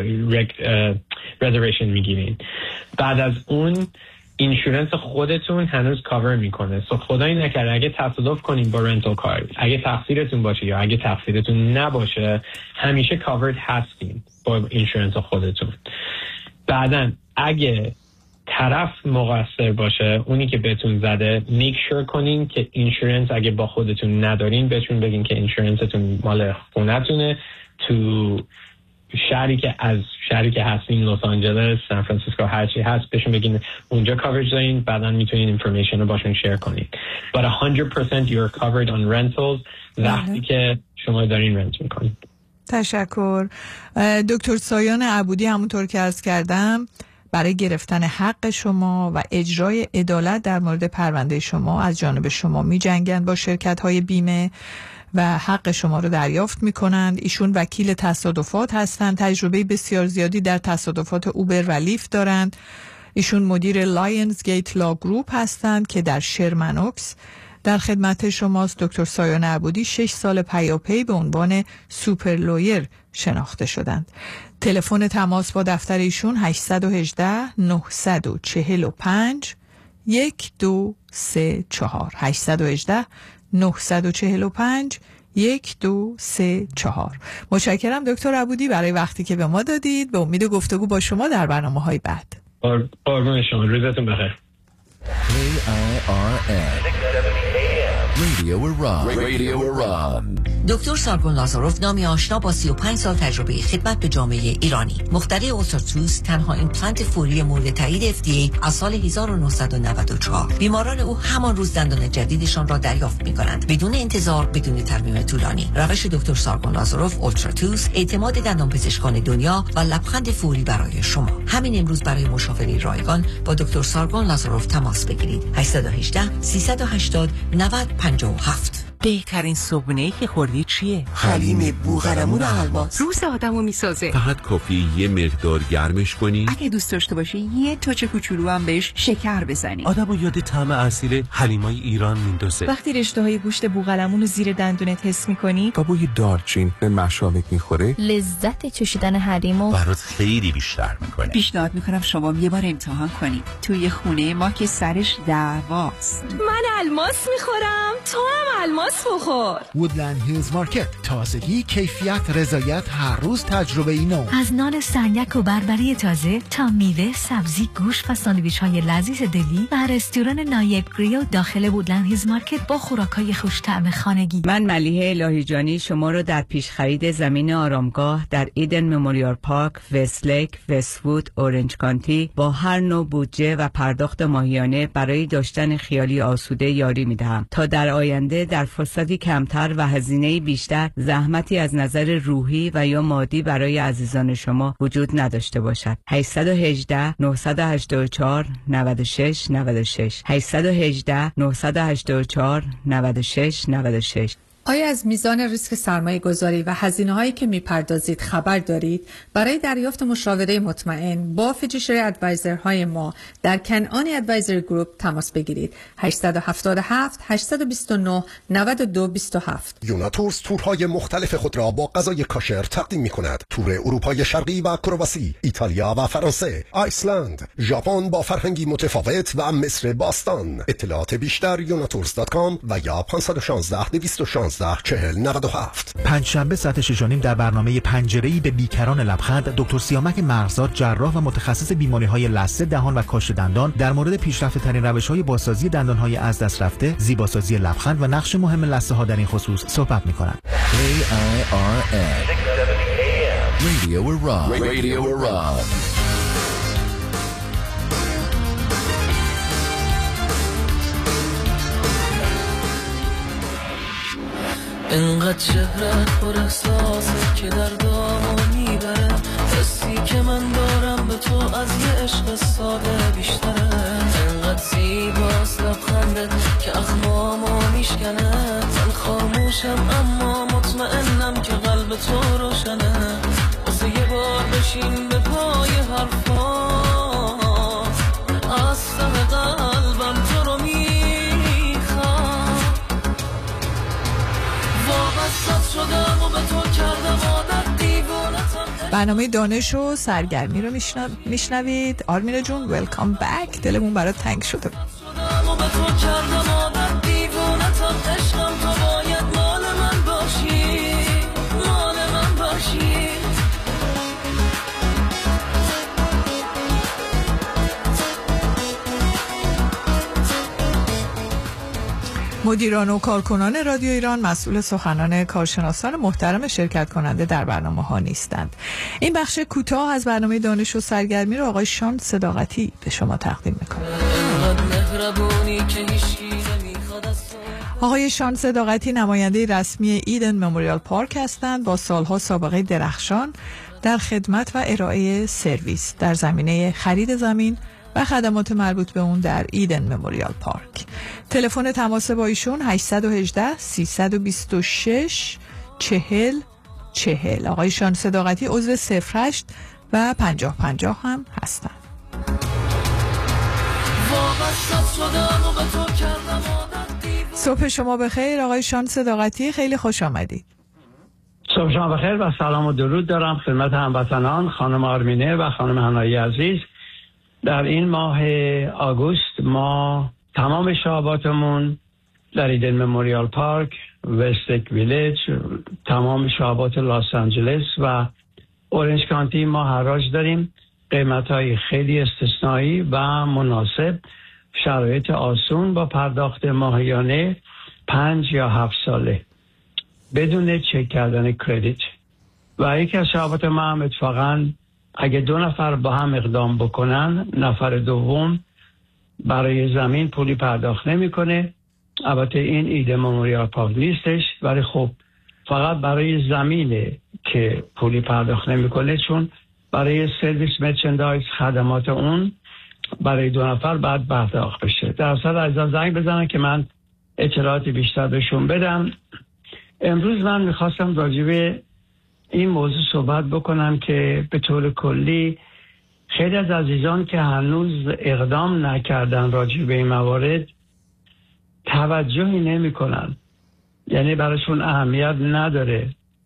Speaker 3: رزرویشن میگیرین. بعد از اون اینشورنس خودتون هنوز کاور میکنه. سو خدایی نکرده اگه تصادف کنین با رنتال کار، اگه تقصیرتون باشه یا اگه تقصیرتون نباشه، همیشه کاورد هستین با اینشورنس خودتون. بعدن اگه طرف مقصر باشه، اونی که بهتون زده، میک شور کنین که اینشورنس اگه با خودتون ندارین بهتون بگین که اینشورنستون مال خونتونه. تو شهری که از شهری که هستین، لس آنجلس، سان فرانسیسکو، هر چی هست، بهشون بگین اونجا کاورج دارین، بعداً میتونین اینفورمیشن رو باشون شیر کنین. But one hundred percent you're covered on rentals وقتی که شما دارین رنت میکنین.
Speaker 5: تشکر. دکتر سایان عبودی همونطور که عرض کردم برای گرفتن حق شما و اجرای عدالت در مورد پرونده شما از جانب شما می جنگن با شرکت های بیمه و حق شما رو دریافت می کنند. ایشون وکیل تصادفات هستند، تجربه بسیار زیادی در تصادفات اوبر و لیفت دارند. ایشون مدیر لاینز گیت لا گروپ هستند که در شرمنوکس در خدمت شماست. دکتر سایان عبودی شش سال پیاپی به عنوان سوپر لویر شناخته شدند. تلفن تماس با دفتر ایشون هشت یک هشت نه چهار پنج یک دو سه چهار هشت یک هشت نه چهار پنج یک دو سه چهار. متشکرم دکتر عبودی برای وقتی که به ما دادید. به امید گفتگو با شما در برنامه‌های بعد.
Speaker 3: قربون شما، روزتون بخیر.
Speaker 4: K I R N Radio Iran. Radio Iran.
Speaker 7: دکتر سارگون لازاروف نامی آشنا با سی و پنج سال تجربه خدمت به جامعه ایرانی. مخترع اوتراتوس، تنها ایمپلنت فوری مورد تایید اف دی ای از سال هزار و نهصد و نود و چهار. بیماران او همان روز دندان جدیدشان را دریافت می‌کنند بدون انتظار، بدون ترمیم طولانی. روش دکتر سارگون لازاروف اوتراتوس، اعتماد دندانپزشکان دنیا و لبخند فوری برای شما. همین امروز برای مشاوره رایگان با دکتر سارگون لازاروف تماس بگیرید. هشت یک هشت سه هشت صفر نود پنجاه و هفت.
Speaker 8: بهترین صبحونه‌ای که خوردی چیه؟
Speaker 9: حلیم بوقلمون الباس.
Speaker 8: روز آدمو میسازه.
Speaker 9: فقط کافی یه مقدار گرمش کنی.
Speaker 8: اگه دوست داشته باشی یه تاچ کوچولو هم بهش شکر بزنی.
Speaker 9: آدمو یاد طعم اصیل حلیمای ایران میندازه.
Speaker 8: وقتی رشته‌های گوشت بوقلمون رو زیر دندونت حس می‌کنی،
Speaker 9: و بوی دارچین به مشامت میخوره،
Speaker 10: لذت چشیدن حلیمو
Speaker 9: برات خیلی بیشتر میکنه.
Speaker 8: پیشنهاد میکنم شما یه بار امتحان کنی. توی خونه ما که سرش دعواست.
Speaker 15: من الماس میخورم، تو هم الماس بخور.
Speaker 25: وودلند هیلز مارکت، تازگی، کیفیت، رضایت، هر روز تجربه اینو.
Speaker 26: از نان سنگک و بربری تازه تا میوه، سبزی، گوشت و ساندویچ های لذیذ دلی و رستوران نایب گریل داخل وودلند هیلز مارکت با خوراکای خوش طعم خانگی.
Speaker 27: من ملیحه الهیجانی شما رو در پیش خرید زمین آرامگاه در ایدن مموریال پارک، وست لیک، وست‌وود، اورنج کانتی با هر نوع بودجه و پرداخت ماهیانه برای داشتن خیالی آسوده یاری میدهم تا در آینده در فرصتی کمتر و هزینه بیشتر زحمتی از نظر روحی و یا مادی برای عزیزان شما وجود نداشته باشد. هشت یک هشت نه هشت چهار نه شش نه شش هشت یک هشت نه هشت چهار نه شش نه شش.
Speaker 5: آیا از میزان ریسک سرمایه گذاری و هزینه هایی که میپردازید خبر دارید؟ برای دریافت مشاوره مطمئن با فیجیشری ادوایزر های ما در کنعانی ادوایزر گروپ تماس بگیرید. هشت هفت هفت هشت دو نه نه دو دو هفت.
Speaker 2: یوناتورس تورهای مختلف خود را با غذای کاشر تقدیم می کند. تور اروپای شرقی و کرواسی، ایتالیا و فرانسه، آیسلند، ژاپن با فرهنگی متفاوت و مصر باستان. اطلاعات بیشتر یوناتورس دات کام و یا پنج یک شش دویست و شانزده چهل نود و هفت.
Speaker 6: پنجشنبه ساعت شش و نیم در برنامه پنجره‌ای به بیکران لبخند دکتر سیامک مرزاد، جراح و متخصص بیماری‌های لثه، دهان و کاشت دندان، در مورد پیشرفته‌ترین روش‌های بازسازی دندان‌های از دست رفته، زیباسازی لبخند و نقش مهم لثه‌ها در این خصوص صحبت می‌کنند.
Speaker 4: A I R N Radio Iran. Radio Iran.
Speaker 12: انقدر چهرت پر احساسه که دردامو میبره، حسی که من دارم به تو از یه عشق ساده بیشتره. انقدر زیباست لبخندت که اخمامو میشکنه، من خاموشم اما مطمئنم که قلب تو روشنه. واسه یه بار بشین به پای حرفات، از ته قلبم تو رو میخوام.
Speaker 5: برنامه دانش و سرگرمی رو میشنوید. آرمین جون ویلکام بک. دلمون برات تنگ شده. مدیران و کارکنان رادیو ایران مسئول سخنان کارشناسان محترم شرکت کننده در برنامه ها نیستند. این بخش کوتاه از برنامه دانش و سرگرمی رو آقای شان صداقتی به شما تقدیم میکنه. آقای شان صداقتی نماینده رسمی ایدن مموریال پارک هستند، با سالها سابقه درخشان در خدمت و ارائه سرویس در زمینه خرید زمین و خدمات مربوط به اون در ایدن مموریال پارک. تلفن تماس با ایشون هشت یک هشت سه دو شش چهل چهل. آقای شان صداقتی عضو صفر هشت و پنجاه پنجاه هم هستن. صبح شما بخیر آقای شان صداقتی، خیلی خوش آمدید.
Speaker 14: صبح شما بخیر و سلام و درود دارم خدمت هموطنان، خانم آرمینه و خانم هنایی عزیز. در این ماه آگوست ما تمام شعباتمون در ایدن مموریال پارک، وستلک ویلیج، تمام شعبات لاس آنجلس و اورنج کانتی ما حراج داریم. قیمت‌های خیلی استثنایی و مناسب، شرایط آسون با پرداخت ماهیانه پنج یا هفت ساله بدون چک کردن کردیت. و یکی از شعبات ما هم اتفاقاً اگه دو نفر با هم اقدام بکنن، نفر دوم برای زمین پولی پرداخت نمیکنه. البته این ایده مموریال پارک نیستش، ولی خب فقط برای زمینه که پولی پرداخت نمیکنه، چون برای سرویس مرچندایز خدمات اون برای دو نفر بعد پرداخت بشه. در اصل عزیزان زنگ بزنن که من اطلاعات بیشتر بهشون بدم. امروز من میخواستم راجع به این موضوع صحبت بکنم که به طور کلی خیلی از عزیزان که هنوز اقدام نکردن راجع به این موارد توجهی نمی کنن، یعنی براشون اهمیت نداره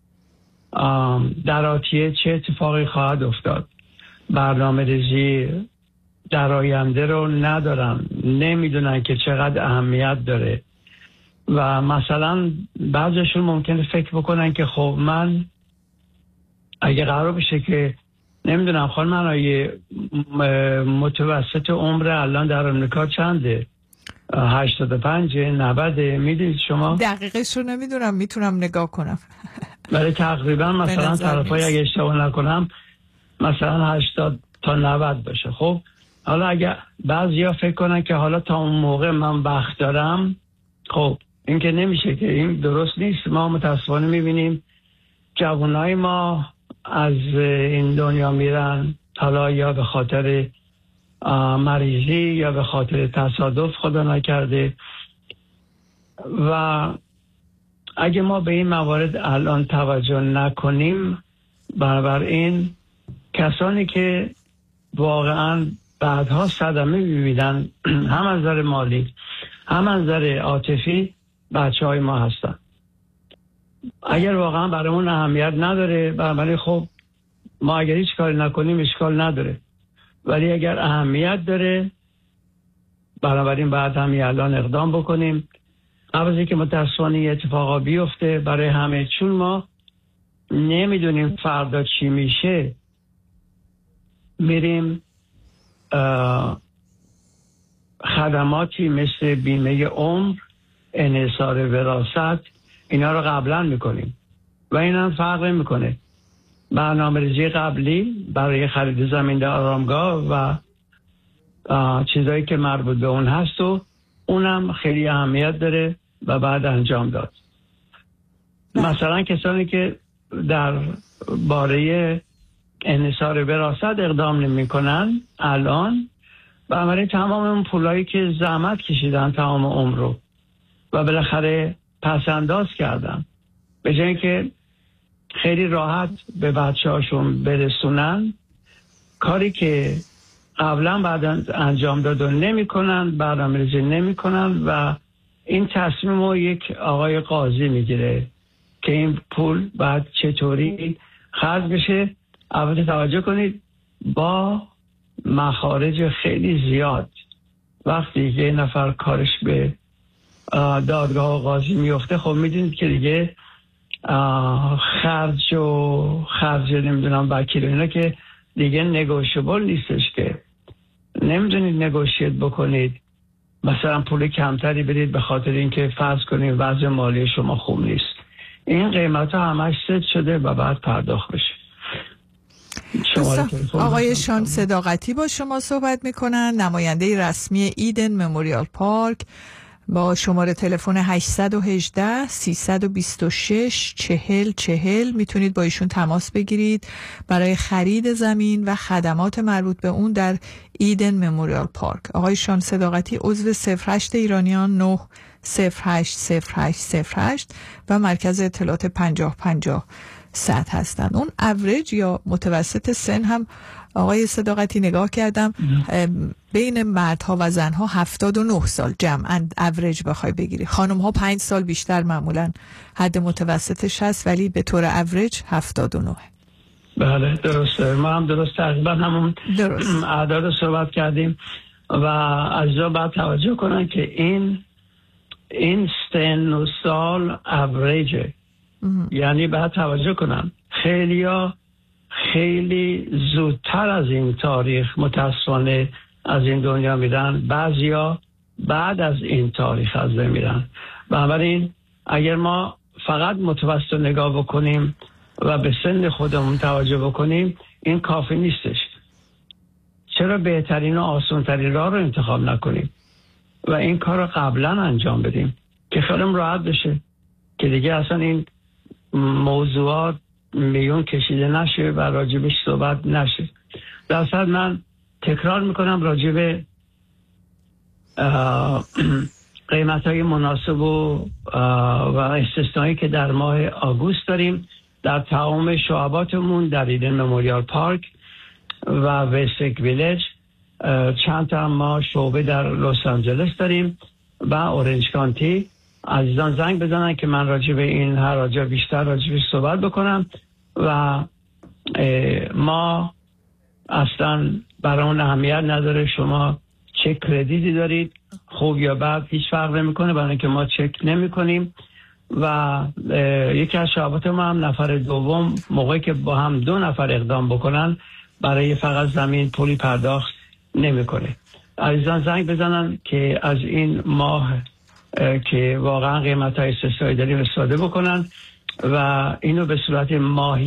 Speaker 14: در آتیه چه اتفاقی خواهد افتاد. برنامه ریزی در آینده رو ندارن، نمیدونن که چقدر اهمیت داره. و مثلا بعضیشون ممکنه فکر بکنن که خب من اگه قرار بشه که نمیدونم خانم منای متوسط عمر الان در امریکا چنده؟ هشتاد و پنج نود میدونید شما؟
Speaker 5: دقیقش رو نمیدونم، میتونم نگاه کنم
Speaker 14: ولی تقریبا مثلا طرفای اگه اشتباه نکنم مثلا هشتاد تا نود باشه. خب حالا اگه بعضیا فکر کنن که حالا تا اون موقع من وقت دارم، خب این که نمیشه که این درست نیست. ما متاسفانه میبینیم جوانای ما از این دنیا میرن، حالا یا به خاطر مریضی یا به خاطر تصادف، خدا نکرده. و اگه ما به این موارد الان توجه نکنیم، بنابراین کسانی که واقعا بعدها صدمه می‌بینن هم از نظر مالی هم از نظر عاطفی بچه های ما هستن. اگر واقعا برامون اهمیت نداره، بنابراین خب ما اگر هیچ کاری نکنیم اشکال نداره، ولی اگر اهمیت داره بنابراین بعد همین الان اقدام بکنیم قبل از که متاسفانه اتفاقا بیفته برای همه، چون ما نمیدونیم فردا چی میشه. میریم خدماتی مثل بیمه عمر، انحصار وراثت، اینا رو قبلا میکنیم و این هم فرق میکنه. برنامه ریزی قبلی برای خرید زمین در آرامگاه و چیزایی که مربوط به اون هست و اونم خیلی اهمیت داره و بعد انجام داد. مثلا کسانی که در باره انحصار وراثت اقدام نمی کنن الان، برای تمام اون پولایی که زحمت کشیدن تمام عمر رو و بالاخره پس انداز کردن، به جای که خیلی راحت به بچه هاشون برسونن، کاری که قبلا بعد انجام دادن نمی کنن، برنامه ریزی نمی کنن و این تصمیم رو یک آقای قاضی میگیره که این پول بعد چطوری خرج بشه. البته توجه کنید با مخارج خیلی زیاد. وقتی یه نفر کارش به دادگاه و قاضی میفته، خب میدونید که دیگه خرج و خرج نمیدونم وکیل اینا که دیگه نگوشیبل نیستش، که نمیدونید نگوشیت بکنید مثلا پول کمتری بدید به خاطر اینکه فرض کنید وضع مالی شما خوب نیست. این قیمت ها همش ست شده و بعد پرداخت بشه.
Speaker 5: آقای شان صداقتی با شما صحبت میکنن، نماینده رسمی ایدن مموریال پارک، با شماره تلفن هشت یک هشت سه دو شش چهل چهل. میتونید با ایشون تماس بگیرید برای خرید زمین و خدمات مربوط به اون در ایدن مموریال پارک. آقای شان صداقتی عضو صفر هشت ایرانیان نه صفر هشت صفر هشت صفر هشت و مرکز اطلاعات پنجاه پنجاه صد هستن. اون اوریج یا متوسط سن هم آقای صداقتی نگاه کردم بین مردها و زنها هفتاد و نه سال جمعاً اوریج بخوای بگیری. خانم ها پنج سال بیشتر معمولاً حد متوسطش هست، ولی به طور اوریج هفتاد و نه.
Speaker 14: بله درسته، ما هم درست تقریبا همون اعداد رو صحبت کردیم و از جا باید توجه کنن که این این سن و سال اوریجه، یعنی باید توجه کنن خیلی ها خیلی زودتر از این تاریخ متاسفانه از این دنیا میرن، بعضیا بعد از این تاریخ از بین میرن. بنابراین اگر ما فقط متوسط نگاه بکنیم و به سن خودمون توجه بکنیم این کافی نیستش. چرا بهترین و آسان‌ترین راه رو انتخاب نکنیم و این کار رو قبلا انجام بدیم که خیالم راحت بشه، که دیگه اصلا این موضوعات میون کشیده نشه و راجبش صحبت نشه. در اصل من تکرار میکنم راجب قیمت های مناسب و, و استثنایی که در ماه آگوست داریم در تمام شعباتمون در ایدن مموریال پارک و وستک ویلج. چند تا ما شعبه در لس آنجلس داریم و اورنج کانتی. عزیزان زنگ بزنن که من راجب این هر راجع بیشتر راجبش صحبت بکنم و ما اصلا برامون اهمیت نداره شما چه کردیتی دارید، خوب یا بد هیچ فرق نمیکنه، برای اینکه ما چک نمی کنیم و یکی از شعبات ما هم نفر دوم موقعی که با هم دو نفر اقدام بکنن برای فقط زمین پولی پرداخت نمیکنه. عزیزان زنگ بزنن که از این ماه که واقعا قیمت های استثنایی داریم استفاده بکنن و اینو به صورت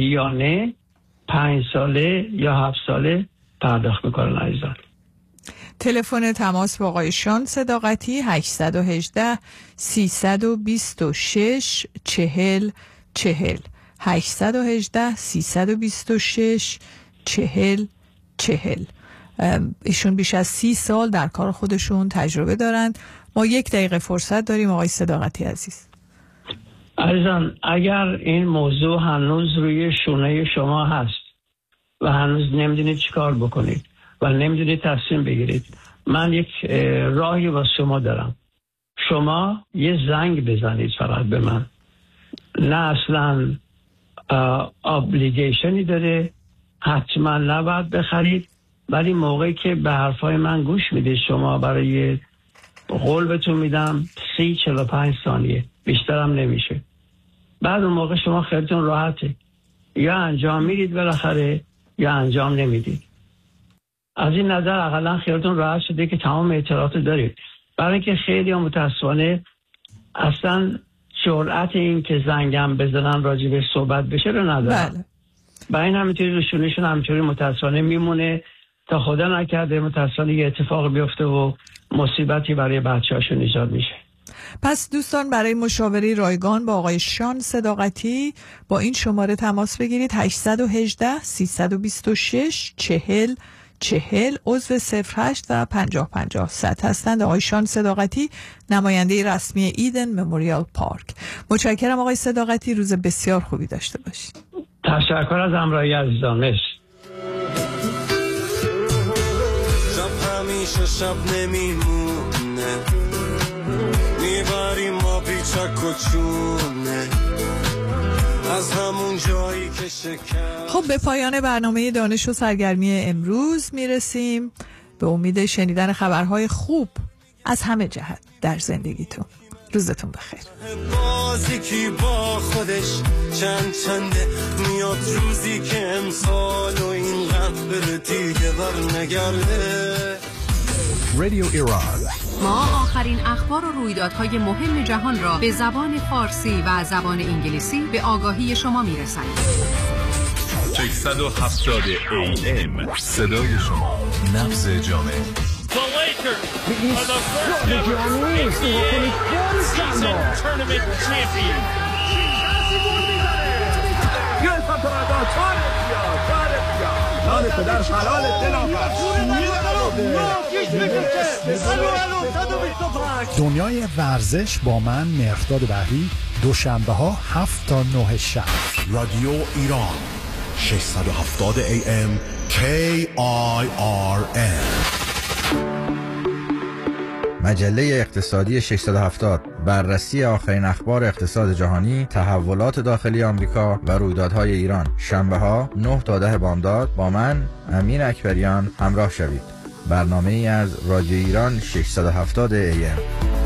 Speaker 14: ماهیانه پنج ساله یا هفت ساله پرداخت میکنن. عزیزان
Speaker 5: تلفن تماس با آقای شان صداقتی هشت یک هشت سه دو شش چهل چهل هشت یک هشت سه دو شش چهل چهل. ایشون بیش از سی سال در کار خودشون تجربه دارند. ما یک دقیقه فرصت داریم آقای صداقتی عزیز.
Speaker 14: عزیزان، اگر این موضوع هنوز روی شونه شما هست و هنوز نمیدونید چیکار بکنید و نمیدونید تصمیم بگیرید، من یک راهی واسه شما دارم. شما یه زنگ بزنید فقط به من. نه اصلا ابلیگیشنی داره، حتما نباید بخرید، ولی موقعی که به حرفای من گوش میدید شما، برای قول بهتون میدم سی چهل و پنج ثانیه، بیشترم نمیشه. بعد اون موقع شما خیلیتون راحته، یا انجام میدید بالاخره یا انجام نمیدید. از این نظر اقلا خیلیتون راحت شده که تمام اطلاعات دارید، برای اینکه خیلی هم متاسفانه اصلا جرأت این که زنگم بزنن راجع به صحبت بشه رو ندارن. بله. برای این همینطوری روشونشون همینطوری متاسفانه میمونه تا خدا نکرده متاسفانه یه اتفاق بیفته و مصیبتی برای بچه‌هاشون ایجاد میشه.
Speaker 5: پس دوستان برای مشاوره رایگان با آقای شان صداقتی با این شماره تماس بگیرید هشت یک هشت سه دو شش چهل چهل عضو صفر هشت و پنجاه پنجاه صد هستند. آقای شان صداقتی نماینده رسمی ایدن مموریال پارک. متشکرم آقای صداقتی، روز بسیار خوبی داشته باشید.
Speaker 14: تشکر از همراهی عزیزان. مرسی.
Speaker 12: شب همیشه شب نمیمونه، میبریم ما پیچک و چونه از همون جایی که شکر.
Speaker 5: خب به پایان برنامه دانش و سرگرمی امروز میرسیم، به امید شنیدن خبرهای خوب از همه جهت در زندگیتون. روزتون بخیر.
Speaker 12: بازی کی با خودش چند چنده، میاد روزی که امسال و این قبر دیگه بر نگرده.
Speaker 2: رادیو ایران،
Speaker 15: ما آخرین اخبار و رویدادهای مهم جهان را به زبان فارسی و زبان انگلیسی به آگاهی شما میرسانیم.
Speaker 13: ششصد و هفتاد ای ام صدای شما، نبض جامعه.
Speaker 12: The Lakers are the first ever N B A season tournament champion.
Speaker 2: دنیای ورزش با من مهرداد بهری، دوشنبه ها هفت تا نه شب. رادیو ایران ششصد و هفتاد ای ام کی آی آر ام.
Speaker 16: مجله اقتصادی ششصد و هفتاد، بررسی آخرین اخبار اقتصاد جهانی، تحولات داخلی آمریکا و رویدادهای ایران. شنبه ها نه تا ده بامداد با من امین اکبریان همراه شوید. برنامه ای از رادیو ایران ششصد و هفتاد ای ام.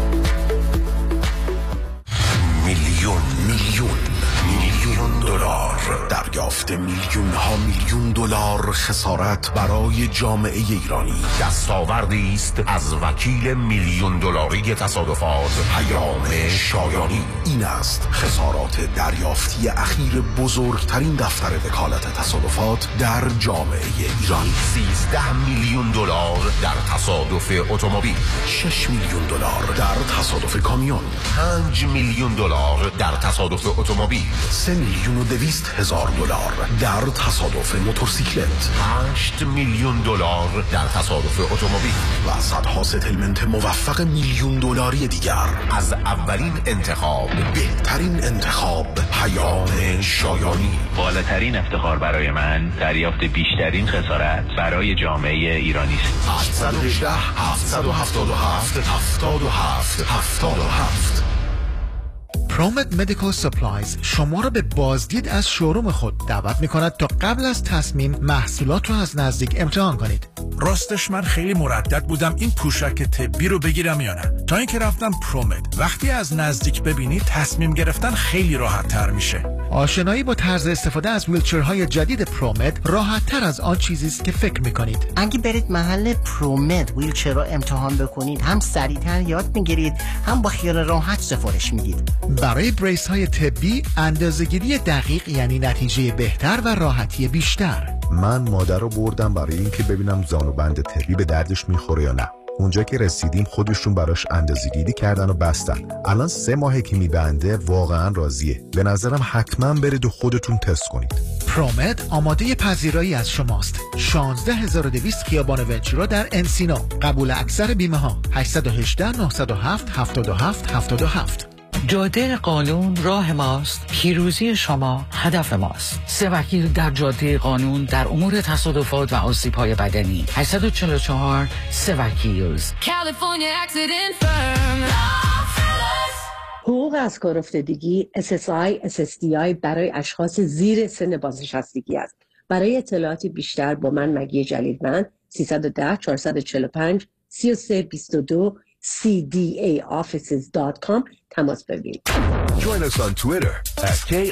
Speaker 2: میلیون میلیون میلیون دلار دریافت، میلیون ها میلیون دلار خسارت برای جامعه ایرانی.
Speaker 1: دستاوردی است از وکیل میلیون دلاری تصادفات پیام شایانی.
Speaker 2: این است خسارات دریافتی اخیر بزرگترین دفتر وکالت تصادفات در جامعه ایرانی.
Speaker 1: سیزده میلیون دلار در تصادف اتومبیل،
Speaker 2: شش میلیون دلار در تصادف کامیون،
Speaker 1: پنج میلیون دلار در تصادف اتومبیل،
Speaker 2: سه میلیون و دویست هزار دلار در تصادف موتورسیکلت،
Speaker 1: هشت میلیون دلار در تصادف اتومبیل
Speaker 2: و صدها ستلمنت موفق میلیون دلاری دیگر.
Speaker 1: از اولین انتخاب،
Speaker 2: بهترین انتخاب، پیام شایانی.
Speaker 17: بالاترین افتخار برای من دریافت بیشترین خسارت برای جامعه ایرانی است.
Speaker 2: هشت یک هشت هفت هفت هفت هفت هفت هفت هفت.
Speaker 6: پرومت مدیکال سپلایز شما را به بازدید از شوروم خود دعوت می کند تا قبل از تصمیم محصولات را از نزدیک امتحان کنید.
Speaker 18: راستش من خیلی مردد بودم این پوشک طبی رو بگیرم یا نه، تا اینکه رفتم پرومت. وقتی از نزدیک ببینی تصمیم گرفتن خیلی راحت تر میشه.
Speaker 6: آشنایی با طرز استفاده از ویلچرهای جدید پرومت راحت تر از آن چیزی است که فکر میکنید.
Speaker 19: اگه برید محل پرومت ویلچر را امتحان بکنید، هم سریعتر یاد میگیرید، هم با خیال راحت سفارش میدید.
Speaker 6: برای بریس های طبی اندازه‌گیری دقیق یعنی نتیجه بهتر و راحتی بیشتر.
Speaker 2: من مادر رو بردم برای اینکه ببینم زانوبند طبی به دردش میخوره یا نه. اونجا که رسیدیم خودشون براش اندازه‌گیری کردن و بستن. الان سه ماهه که میبنده، واقعا راضیه. به نظرم حتما برید و خودتون تست کنید.
Speaker 25: پرومد آماده پذیرایی از شماست. شانزده هزار و دویست خیابان ونچورا در انسینو. قبول اکثر بیمه ها. هشت یک هشت نه صفر هفت هفت هفت هفت هفت.
Speaker 3: جاده قانون راه ماست، پیروزی شما هدف ماست. سه وکیل در جاده قانون در امور تصادفات و آسیب‌های بدنی. هشت چهار چهار سه وکیل.
Speaker 11: حقوق از کار افتادگی اس اس آی اس اس دی آی برای اشخاص زیر سن بازنشستگی است. برای اطلاعاتی بیشتر با من مگی جلیلمند سیصد و ده چهارصد و چهل و پنج سی و سه بیست و دو سی دی ای offices dot com تماس بگیرید.
Speaker 20: Join us on Twitter at K